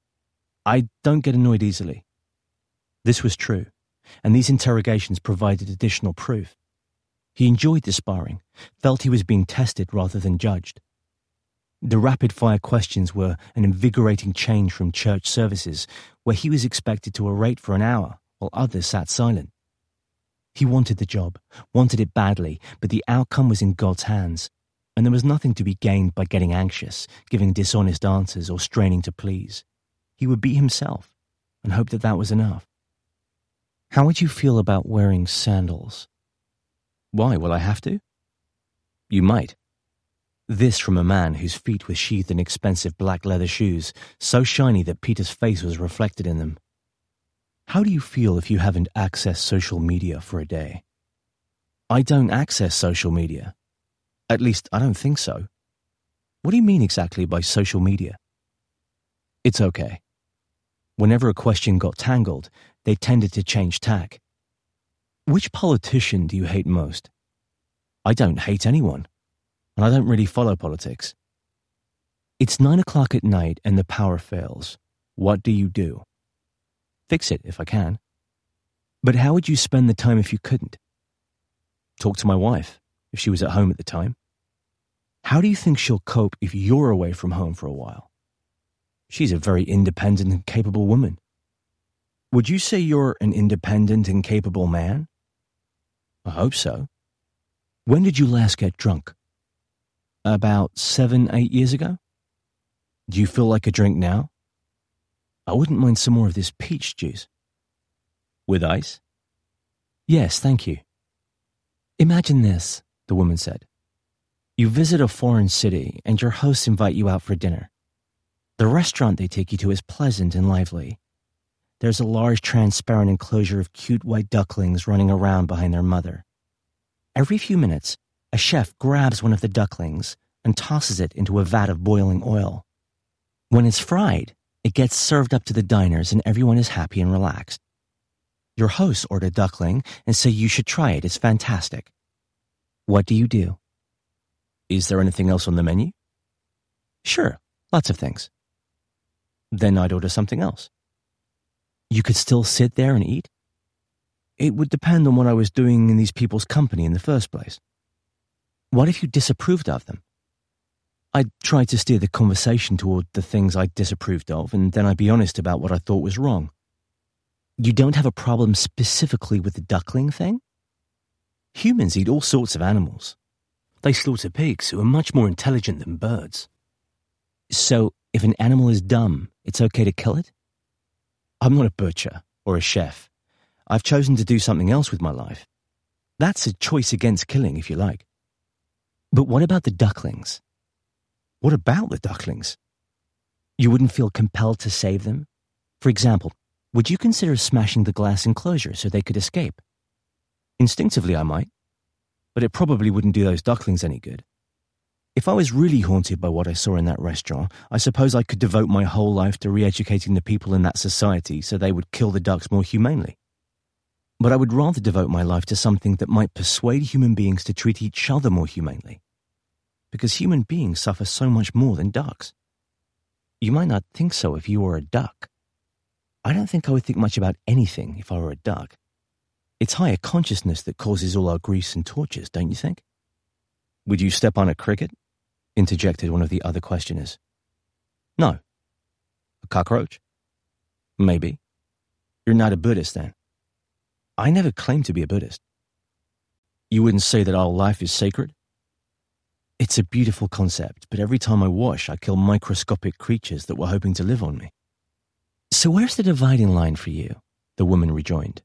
"I don't get annoyed easily." This was true, and these interrogations provided additional proof. He enjoyed the sparring, felt he was being tested rather than judged. The rapid-fire questions were an invigorating change from church services, where he was expected to orate for an hour while others sat silent. He wanted the job, wanted it badly, but the outcome was in God's hands, and there was nothing to be gained by getting anxious, giving dishonest answers, or straining to please. He would be himself, and hoped that that was enough. "How would you feel about wearing sandals?" "Why, will I have to?" "You might." This from a man whose feet were sheathed in expensive black leather shoes, so shiny that Peter's face was reflected in them. "How do you feel if you haven't accessed social media for a day?" "I don't access social media. At least, I don't think so." "What do you mean exactly by social media?" "It's okay." Whenever a question got tangled, they tended to change tack. "Which politician do you hate most?" "I don't hate anyone, and I don't really follow politics." "It's nine o'clock at night and the power fails. What do you do?" "Fix it if I can." "But how would you spend the time if you couldn't?" "Talk to my wife, if she was at home at the time." "How do you think she'll cope if you're away from home for a while?" "She's a very independent and capable woman." "Would you say you're an independent and capable man?" "I hope so." "When did you last get drunk?" "About seven, eight years ago." "Do you feel like a drink now?" "I wouldn't mind some more of this peach juice." "With ice?" "Yes, thank you." "Imagine this," the woman said. "You visit a foreign city and your hosts invite you out for dinner. The restaurant they take you to is pleasant and lively. There's a large transparent enclosure of cute white ducklings running around behind their mother. Every few minutes, a chef grabs one of the ducklings and tosses it into a vat of boiling oil. When it's fried, it gets served up to the diners and everyone is happy and relaxed. Your hosts order duckling and say you should try it, it's fantastic. What do you do? Is there anything else on the menu? Sure, lots of things. Then I'd order something else. You could still sit there and eat? It would depend on what I was doing in these people's company in the first place. What if you disapproved of them? I'd try to steer the conversation toward the things I disapproved of, and then I'd be honest about what I thought was wrong. You don't have a problem specifically with the duckling thing? Humans eat all sorts of animals. They slaughter pigs who are much more intelligent than birds. So, if an animal is dumb, it's okay to kill it? I'm not a butcher or a chef. I've chosen to do something else with my life. That's a choice against killing, if you like. But what about the ducklings? What about the ducklings? You wouldn't feel compelled to save them? For example, would you consider smashing the glass enclosure so they could escape? Instinctively, I might. But it probably wouldn't do those ducklings any good. If I was really haunted by what I saw in that restaurant, I suppose I could devote my whole life to re-educating the people in that society so they would kill the ducks more humanely. But I would rather devote my life to something that might persuade human beings to treat each other more humanely. Because human beings suffer so much more than ducks. You might not think so if you were a duck. I don't think I would think much about anything if I were a duck. It's higher consciousness that causes all our griefs and tortures, don't you think? Would you step on a cricket? Interjected one of the other questioners. No. A cockroach? Maybe. You're not a Buddhist, then? I never claimed to be a Buddhist. You wouldn't say that all life is sacred? It's a beautiful concept, but every time I wash, I kill microscopic creatures that were hoping to live on me. So where's the dividing line for you? The woman rejoined.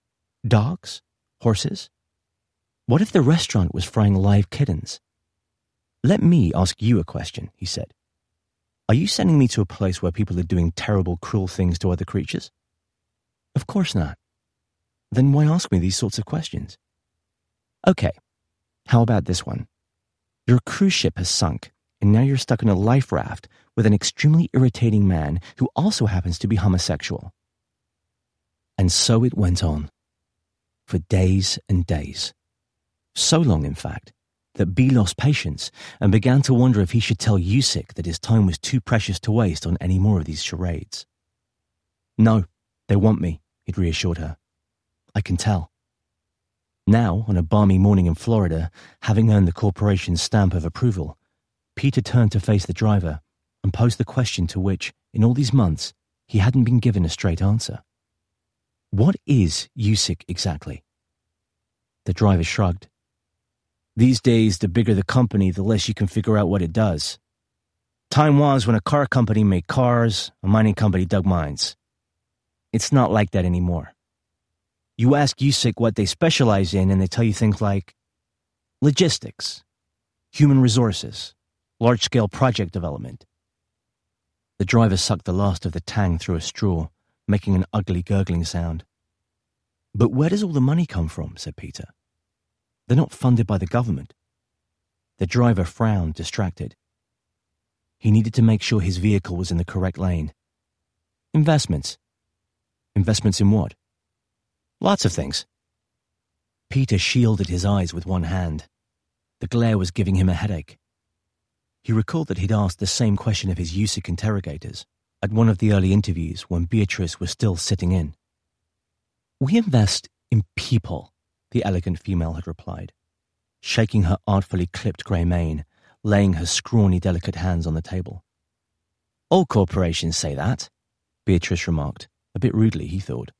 Dogs? Horses? What if the restaurant was frying live kittens? Let me ask you a question, he said. Are you sending me to a place where people are doing terrible, cruel things to other creatures? Of course not. Then why ask me these sorts of questions? Okay, how about this one? Your cruise ship has sunk, and now you're stuck on a life raft with an extremely irritating man who also happens to be homosexual. And so it went on. For days and days. So long, in fact, that B lost patience and began to wonder if he should tell Yusik that his time was too precious to waste on any more of these charades. No, they want me, he'd reassured her. I can tell. Now, on a balmy morning in Florida, having earned the corporation's stamp of approval, Peter turned to face the driver and posed the question to which, in all these months, he hadn't been given a straight answer. What is Yusik exactly? The driver shrugged. These days, the bigger the company, the less you can figure out what it does. Time was when a car company made cars, a mining company dug mines. It's not like that anymore. You ask Yusik what they specialize in, and they tell you things like logistics, human resources, large-scale project development. The driver sucked the last of the tang through a straw, making an ugly gurgling sound. But where does all the money come from? Said Peter. They're not funded by the government. The driver frowned, distracted. He needed to make sure his vehicle was in the correct lane. Investments. Investments in what? Lots of things. Peter shielded his eyes with one hand. The glare was giving him a headache. He recalled that he'd asked the same question of his Yusik interrogators at one of the early interviews when Beatrice was still sitting in. We invest in people, the elegant female had replied, shaking her artfully clipped grey mane, laying her scrawny, delicate hands on the table. All corporations say that, Beatrice remarked, a bit rudely, he thought.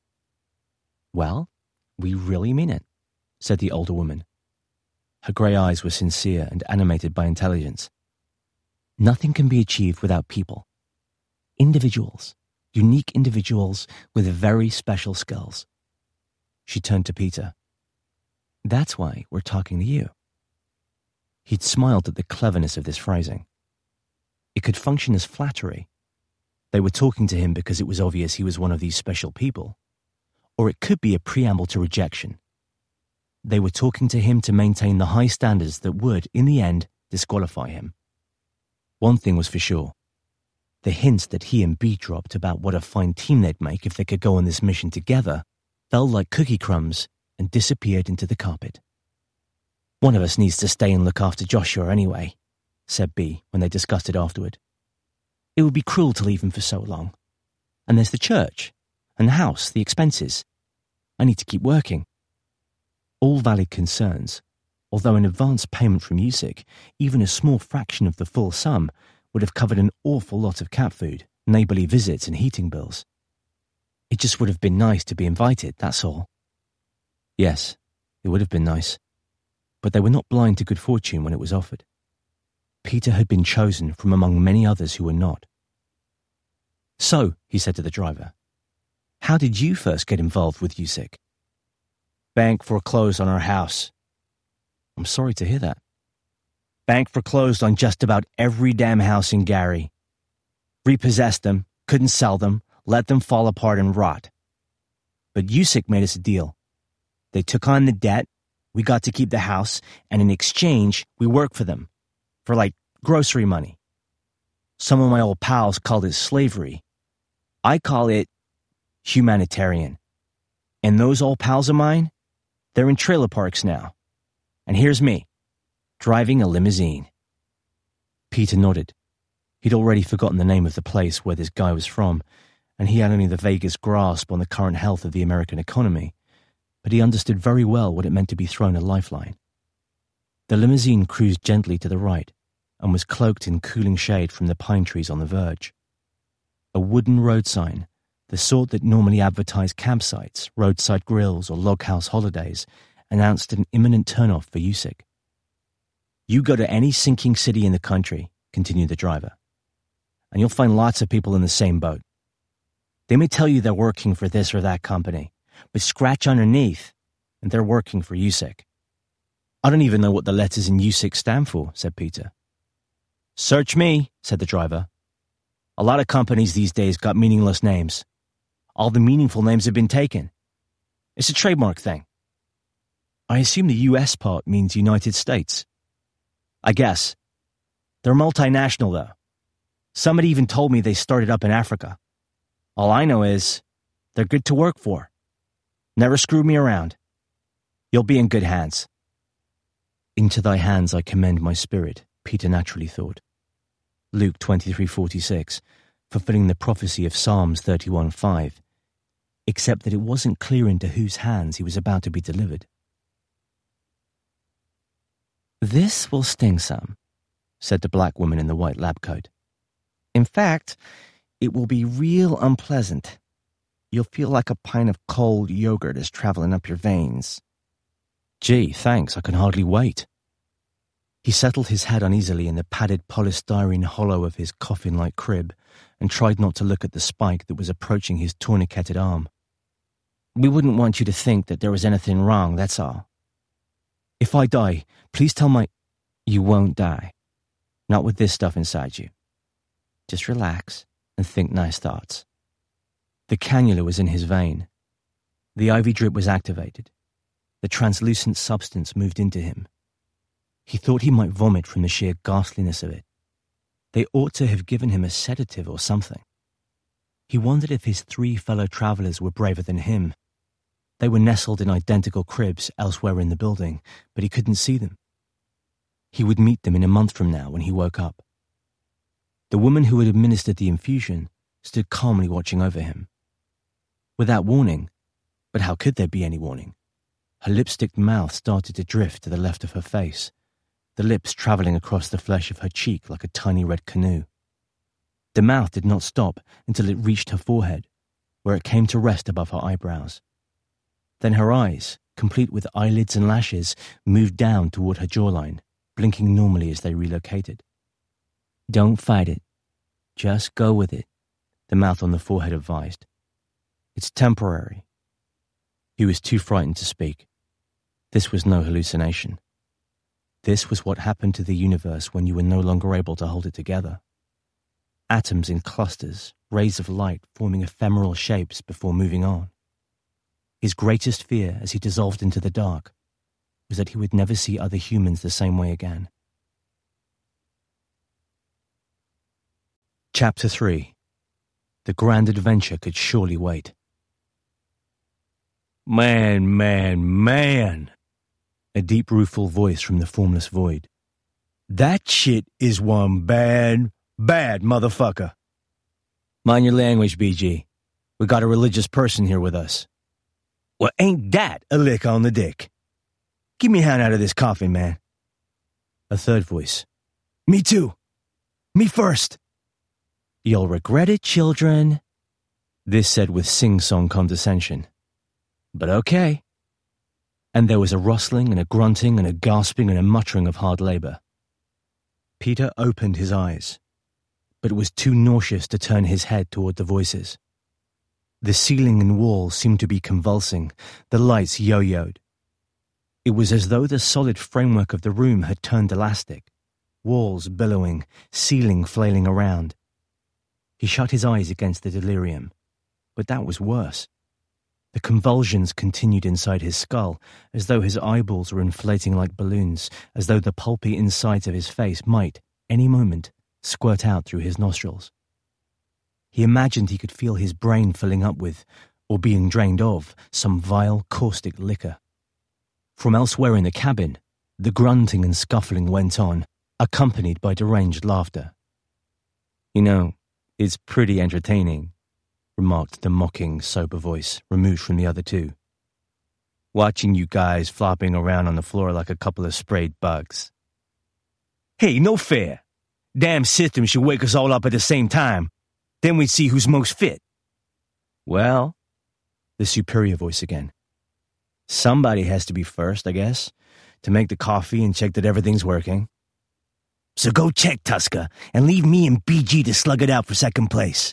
Well, we really mean it, said the older woman. Her grey eyes were sincere and animated by intelligence. Nothing can be achieved without people. Individuals, unique individuals with very special skills. She turned to Peter. That's why we're talking to you. He'd smiled at the cleverness of this phrasing. It could function as flattery, They were talking to him because it was obvious he was one of these special people. Or it could be a preamble to rejection. They were talking to him to maintain the high standards that would, in the end, disqualify him. One thing was for sure. The hints that he and Bee dropped about what a fine team they'd make if they could go on this mission together fell like cookie crumbs and disappeared into the carpet. "One of us needs to stay and look after Joshua anyway," said Bee when they discussed it afterward. "It would be cruel to leave him for so long. And there's the church, and the house, the expenses. I need to keep working." All valid concerns, although an advance payment from U S I C, even a small fraction of the full sum, would have covered an awful lot of cat food, neighbourly visits and heating bills. It just would have been nice to be invited, that's all. Yes, it would have been nice. But they were not blind to good fortune when it was offered. Peter had been chosen from among many others who were not. "So," he said to the driver, "how did you first get involved with U S I C?" "Bank foreclosed on our house." "I'm sorry to hear that." "Bank foreclosed on just about every damn house in Gary. Repossessed them, couldn't sell them, let them fall apart and rot. But U S I C made us a deal. They took on the debt, we got to keep the house, and in exchange, we worked for them. For like grocery money. Some of my old pals called it slavery. I call it humanitarian. And those old pals of mine, they're in trailer parks now. And here's me, driving a limousine." Peter nodded. He'd already forgotten the name of the place where this guy was from, and he had only the vaguest grasp on the current health of the American economy, but he understood very well what it meant to be thrown a lifeline. The limousine cruised gently to the right and was cloaked in cooling shade from the pine trees on the verge. A wooden road sign, the sort that normally advertised campsites, roadside grills, or log house holidays, announced an imminent turnoff for U S I C. "You go to any sinking city in the country," continued the driver, "and you'll find lots of people in the same boat. They may tell you they're working for this or that company, but scratch underneath, and they're working for U S I C." "I don't even know what the letters in U S I C stand for," said Peter. "Search me," said the driver. "A lot of companies these days got meaningless names. All the meaningful names have been taken. It's a trademark thing." "I assume the U S part means United States." "I guess. They're multinational, though. Somebody even told me they started up in Africa. All I know is they're good to work for. Never screwed me around. You'll be in good hands." "Into thy hands I commend my spirit," Peter naturally thought. Luke twenty-three forty-six, fulfilling the prophecy of Psalms thirty-one five, except that it wasn't clear into whose hands he was about to be delivered. "This will sting some," said the black woman in the white lab coat. "In fact, it will be real unpleasant. You'll feel like a pint of cold yogurt is traveling up your veins." "Gee, thanks, I can hardly wait." He settled his head uneasily in the padded polystyrene hollow of his coffin-like crib and tried not to look at the spike that was approaching his tourniqueted arm. "We wouldn't want you to think that there was anything wrong, that's all. If I die, please tell my—" "You won't die. Not with this stuff inside you. Just relax and think nice thoughts." The cannula was in his vein. The I V drip was activated. The translucent substance moved into him. He thought he might vomit from the sheer ghastliness of it. They ought to have given him a sedative or something. He wondered if his three fellow travelers were braver than him. They were nestled in identical cribs elsewhere in the building, but he couldn't see them. He would meet them in a month from now when he woke up. The woman who had administered the infusion stood calmly watching over him. Without warning, but how could there be any warning? Her lipstick mouth started to drift to the left of her face, the lips travelling across the flesh of her cheek like a tiny red canoe. The mouth did not stop until it reached her forehead, where it came to rest above her eyebrows. Then her eyes, complete with eyelids and lashes, moved down toward her jawline, blinking normally as they relocated. "Don't fight it. Just go with it," the mouth on the forehead advised. "It's temporary." He was too frightened to speak. This was no hallucination. This was what happened to the universe when you were no longer able to hold it together. Atoms in clusters, rays of light forming ephemeral shapes before moving on. His greatest fear as he dissolved into the dark was that he would never see other humans the same way again. Chapter three. The grand adventure could surely wait. Man, man, man! A deep, rueful voice from the formless void. That shit is one bad, bad motherfucker. Mind your language, B G. We got a religious person here with us. Well, ain't that a lick on the dick? Give me a hand out of this coffin, man. A third voice. Me too. Me first. You'll regret it, children. This said with sing-song condescension. But okay. And there was a rustling and a grunting and a gasping and a muttering of hard labor. Peter opened his eyes, but it was too nauseous to turn his head toward the voices. The ceiling and walls seemed to be convulsing, the lights yo-yoed. It was as though the solid framework of the room had turned elastic, walls billowing, ceiling flailing around. He shut his eyes against the delirium, but that was worse. The convulsions continued inside his skull, as though his eyeballs were inflating like balloons, as though the pulpy insides of his face might, any moment, squirt out through his nostrils. He imagined he could feel his brain filling up with, or being drained of, some vile, caustic liquor. From elsewhere in the cabin, the grunting and scuffling went on, accompanied by deranged laughter. You know, it's pretty entertaining, remarked the mocking, sober voice, removed from the other two. Watching you guys flopping around on the floor like a couple of sprayed bugs. Hey, no fair. Damn system should wake us all up at the same time. Then we'd see who's most fit. Well, the superior voice again. Somebody has to be first, I guess, to make the coffee and check that everything's working. So go check, Tuska, and leave me and B G to slug it out for second place.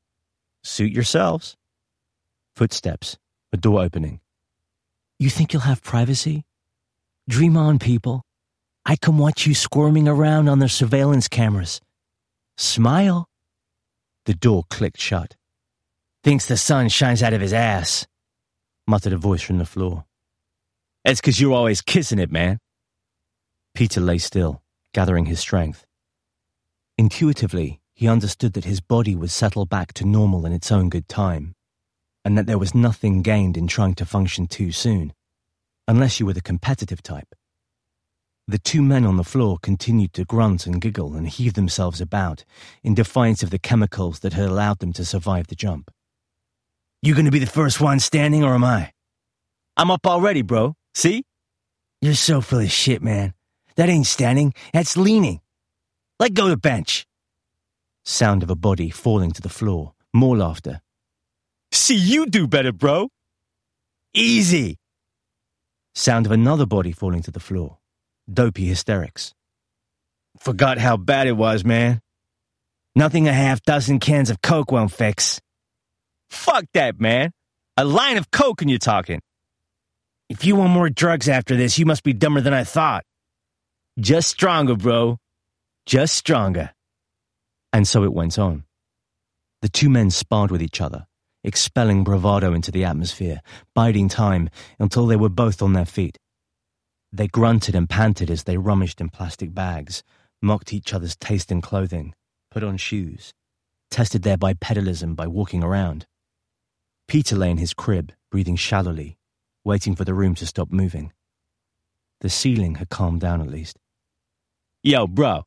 Suit yourselves. Footsteps, a door opening. You think you'll have privacy? Dream on, people. I can watch you squirming around on their surveillance cameras. Smile. The door clicked shut. Thinks the sun shines out of his ass, muttered a voice from the floor. That's 'cause you're always kissing it, man. Peter lay still, gathering his strength. Intuitively, he understood that his body would settle back to normal in its own good time, and that there was nothing gained in trying to function too soon, unless you were the competitive type. The two men on the floor continued to grunt and giggle and heave themselves about, in defiance of the chemicals that had allowed them to survive the jump. You gonna be the first one standing, or am I? I'm up already, bro. See? You're so full of shit, man. That ain't standing, that's leaning. Let go the bench. Sound of a body falling to the floor. More laughter. See you do better, bro. Easy. Sound of another body falling to the floor. Dopey hysterics. Forgot how bad it was, man. Nothing a half dozen cans of Coke won't fix. Fuck that, man. A line of Coke and you're talking. If you want more drugs after this, you must be dumber than I thought. Just stronger, bro. Just stronger. And so it went on. The two men sparred with each other, expelling bravado into the atmosphere, biding time until they were both on their feet. They grunted and panted as they rummaged in plastic bags, mocked each other's taste in clothing, put on shoes, tested their bipedalism by walking around. Peter lay in his crib, breathing shallowly, waiting for the room to stop moving. The ceiling had calmed down at least. Yo, bro!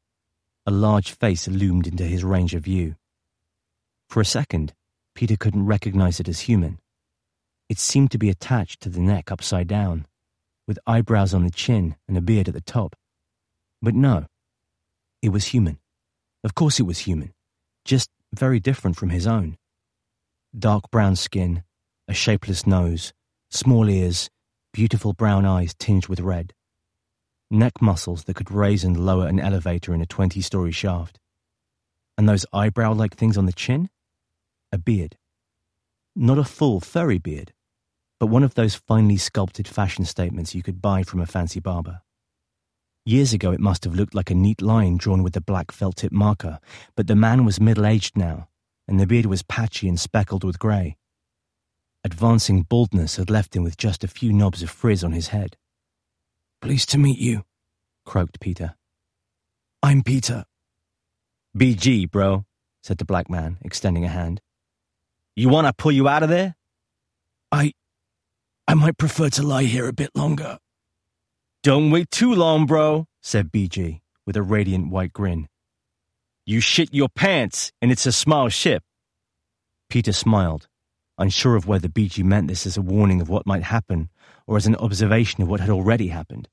A large face loomed into his range of view. For a second, Peter couldn't recognize it as human. It seemed to be attached to the neck upside down, with eyebrows on the chin and a beard at the top. But no, it was human. Of course it was human, just very different from his own. Dark brown skin, a shapeless nose, small ears, beautiful brown eyes tinged with red. Neck muscles that could raise and lower an elevator in a twenty-story shaft. And those eyebrow-like things on the chin? A beard. Not a full, furry beard, but one of those finely sculpted fashion statements you could buy from a fancy barber. Years ago it must have looked like a neat line drawn with a black felt-tip marker, but the man was middle-aged now, and the beard was patchy and speckled with grey. Advancing baldness had left him with just a few knobs of frizz on his head. "Pleased to meet you," croaked Peter. "I'm Peter." B G, bro, said the black man, extending a hand. "You want to pull you out of there?" I... I might prefer to lie here a bit longer." "Don't wait too long, bro," said B G, with a radiant white grin. "You shit your pants, and it's a small ship." Peter smiled, unsure of whether B G meant this as a warning of what might happen or as an observation of what had already happened.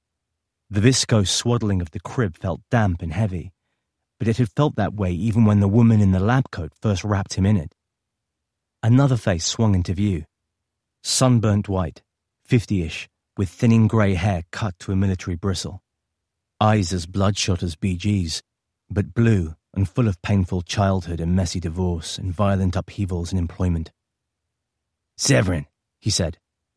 The viscose swaddling of the crib felt damp and heavy, but it had felt that way even when the woman in the lab coat first wrapped him in it. Another face swung into view. Sunburnt white, fifty-ish, with thinning grey hair cut to a military bristle. Eyes as bloodshot as B G's, but blue and full of painful childhood and messy divorce and violent upheavals in employment. "Severin," he said.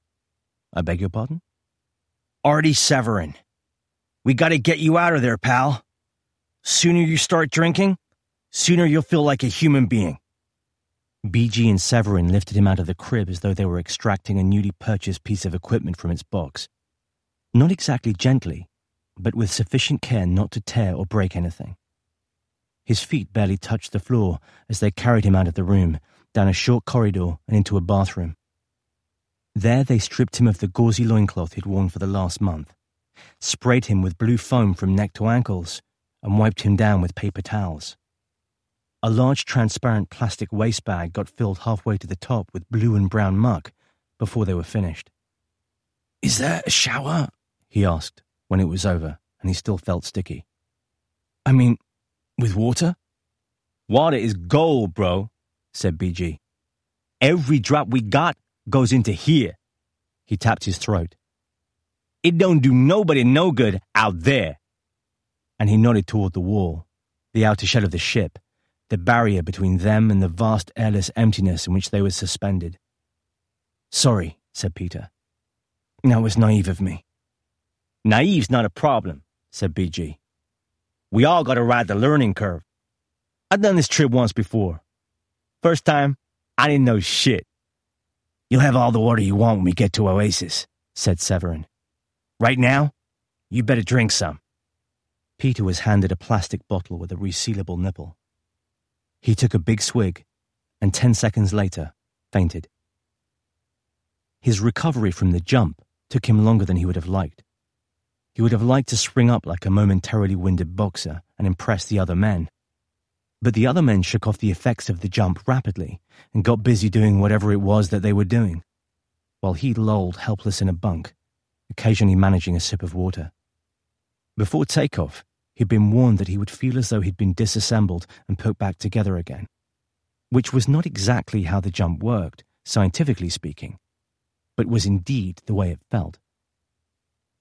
"I beg your pardon?" "Artie Severin. We gotta get you out of there, pal. Sooner you start drinking, sooner you'll feel like a human being." B G and Severin lifted him out of the crib as though they were extracting a newly purchased piece of equipment from its box. Not exactly gently, but with sufficient care not to tear or break anything. His feet barely touched the floor as they carried him out of the room, down a short corridor and into a bathroom. There they stripped him of the gauzy loincloth he'd worn for the last month, sprayed him with blue foam from neck to ankles, and wiped him down with paper towels. A large transparent plastic waste bag got filled halfway to the top with blue and brown muck before they were finished. "Is there a shower?" he asked when it was over, and he still felt sticky. "I mean, with water?" "Water is gold, bro," said B G. "Every drop we got goes into here." He tapped his throat. "It don't do nobody no good out there." And he nodded toward the wall, the outer shell of the ship, the barrier between them and the vast airless emptiness in which they were suspended. "Sorry," said Peter. "That was naive of me." "Naive's not a problem," said B G. "We all gotta ride the learning curve. I've done this trip once before. First time, I didn't know shit." "You'll have all the water you want when we get to Oasis," said Severin. "Right now, you better drink some." Peter was handed a plastic bottle with a resealable nipple. He took a big swig, and ten seconds later, fainted. His recovery from the jump took him longer than he would have liked. He would have liked to spring up like a momentarily winded boxer and impress the other men. But the other men shook off the effects of the jump rapidly and got busy doing whatever it was that they were doing, while he lolled helpless in a bunk, occasionally managing a sip of water. Before takeoff, he'd been warned that he would feel as though he'd been disassembled and put back together again, which was not exactly how the jump worked, scientifically speaking, but was indeed the way it felt.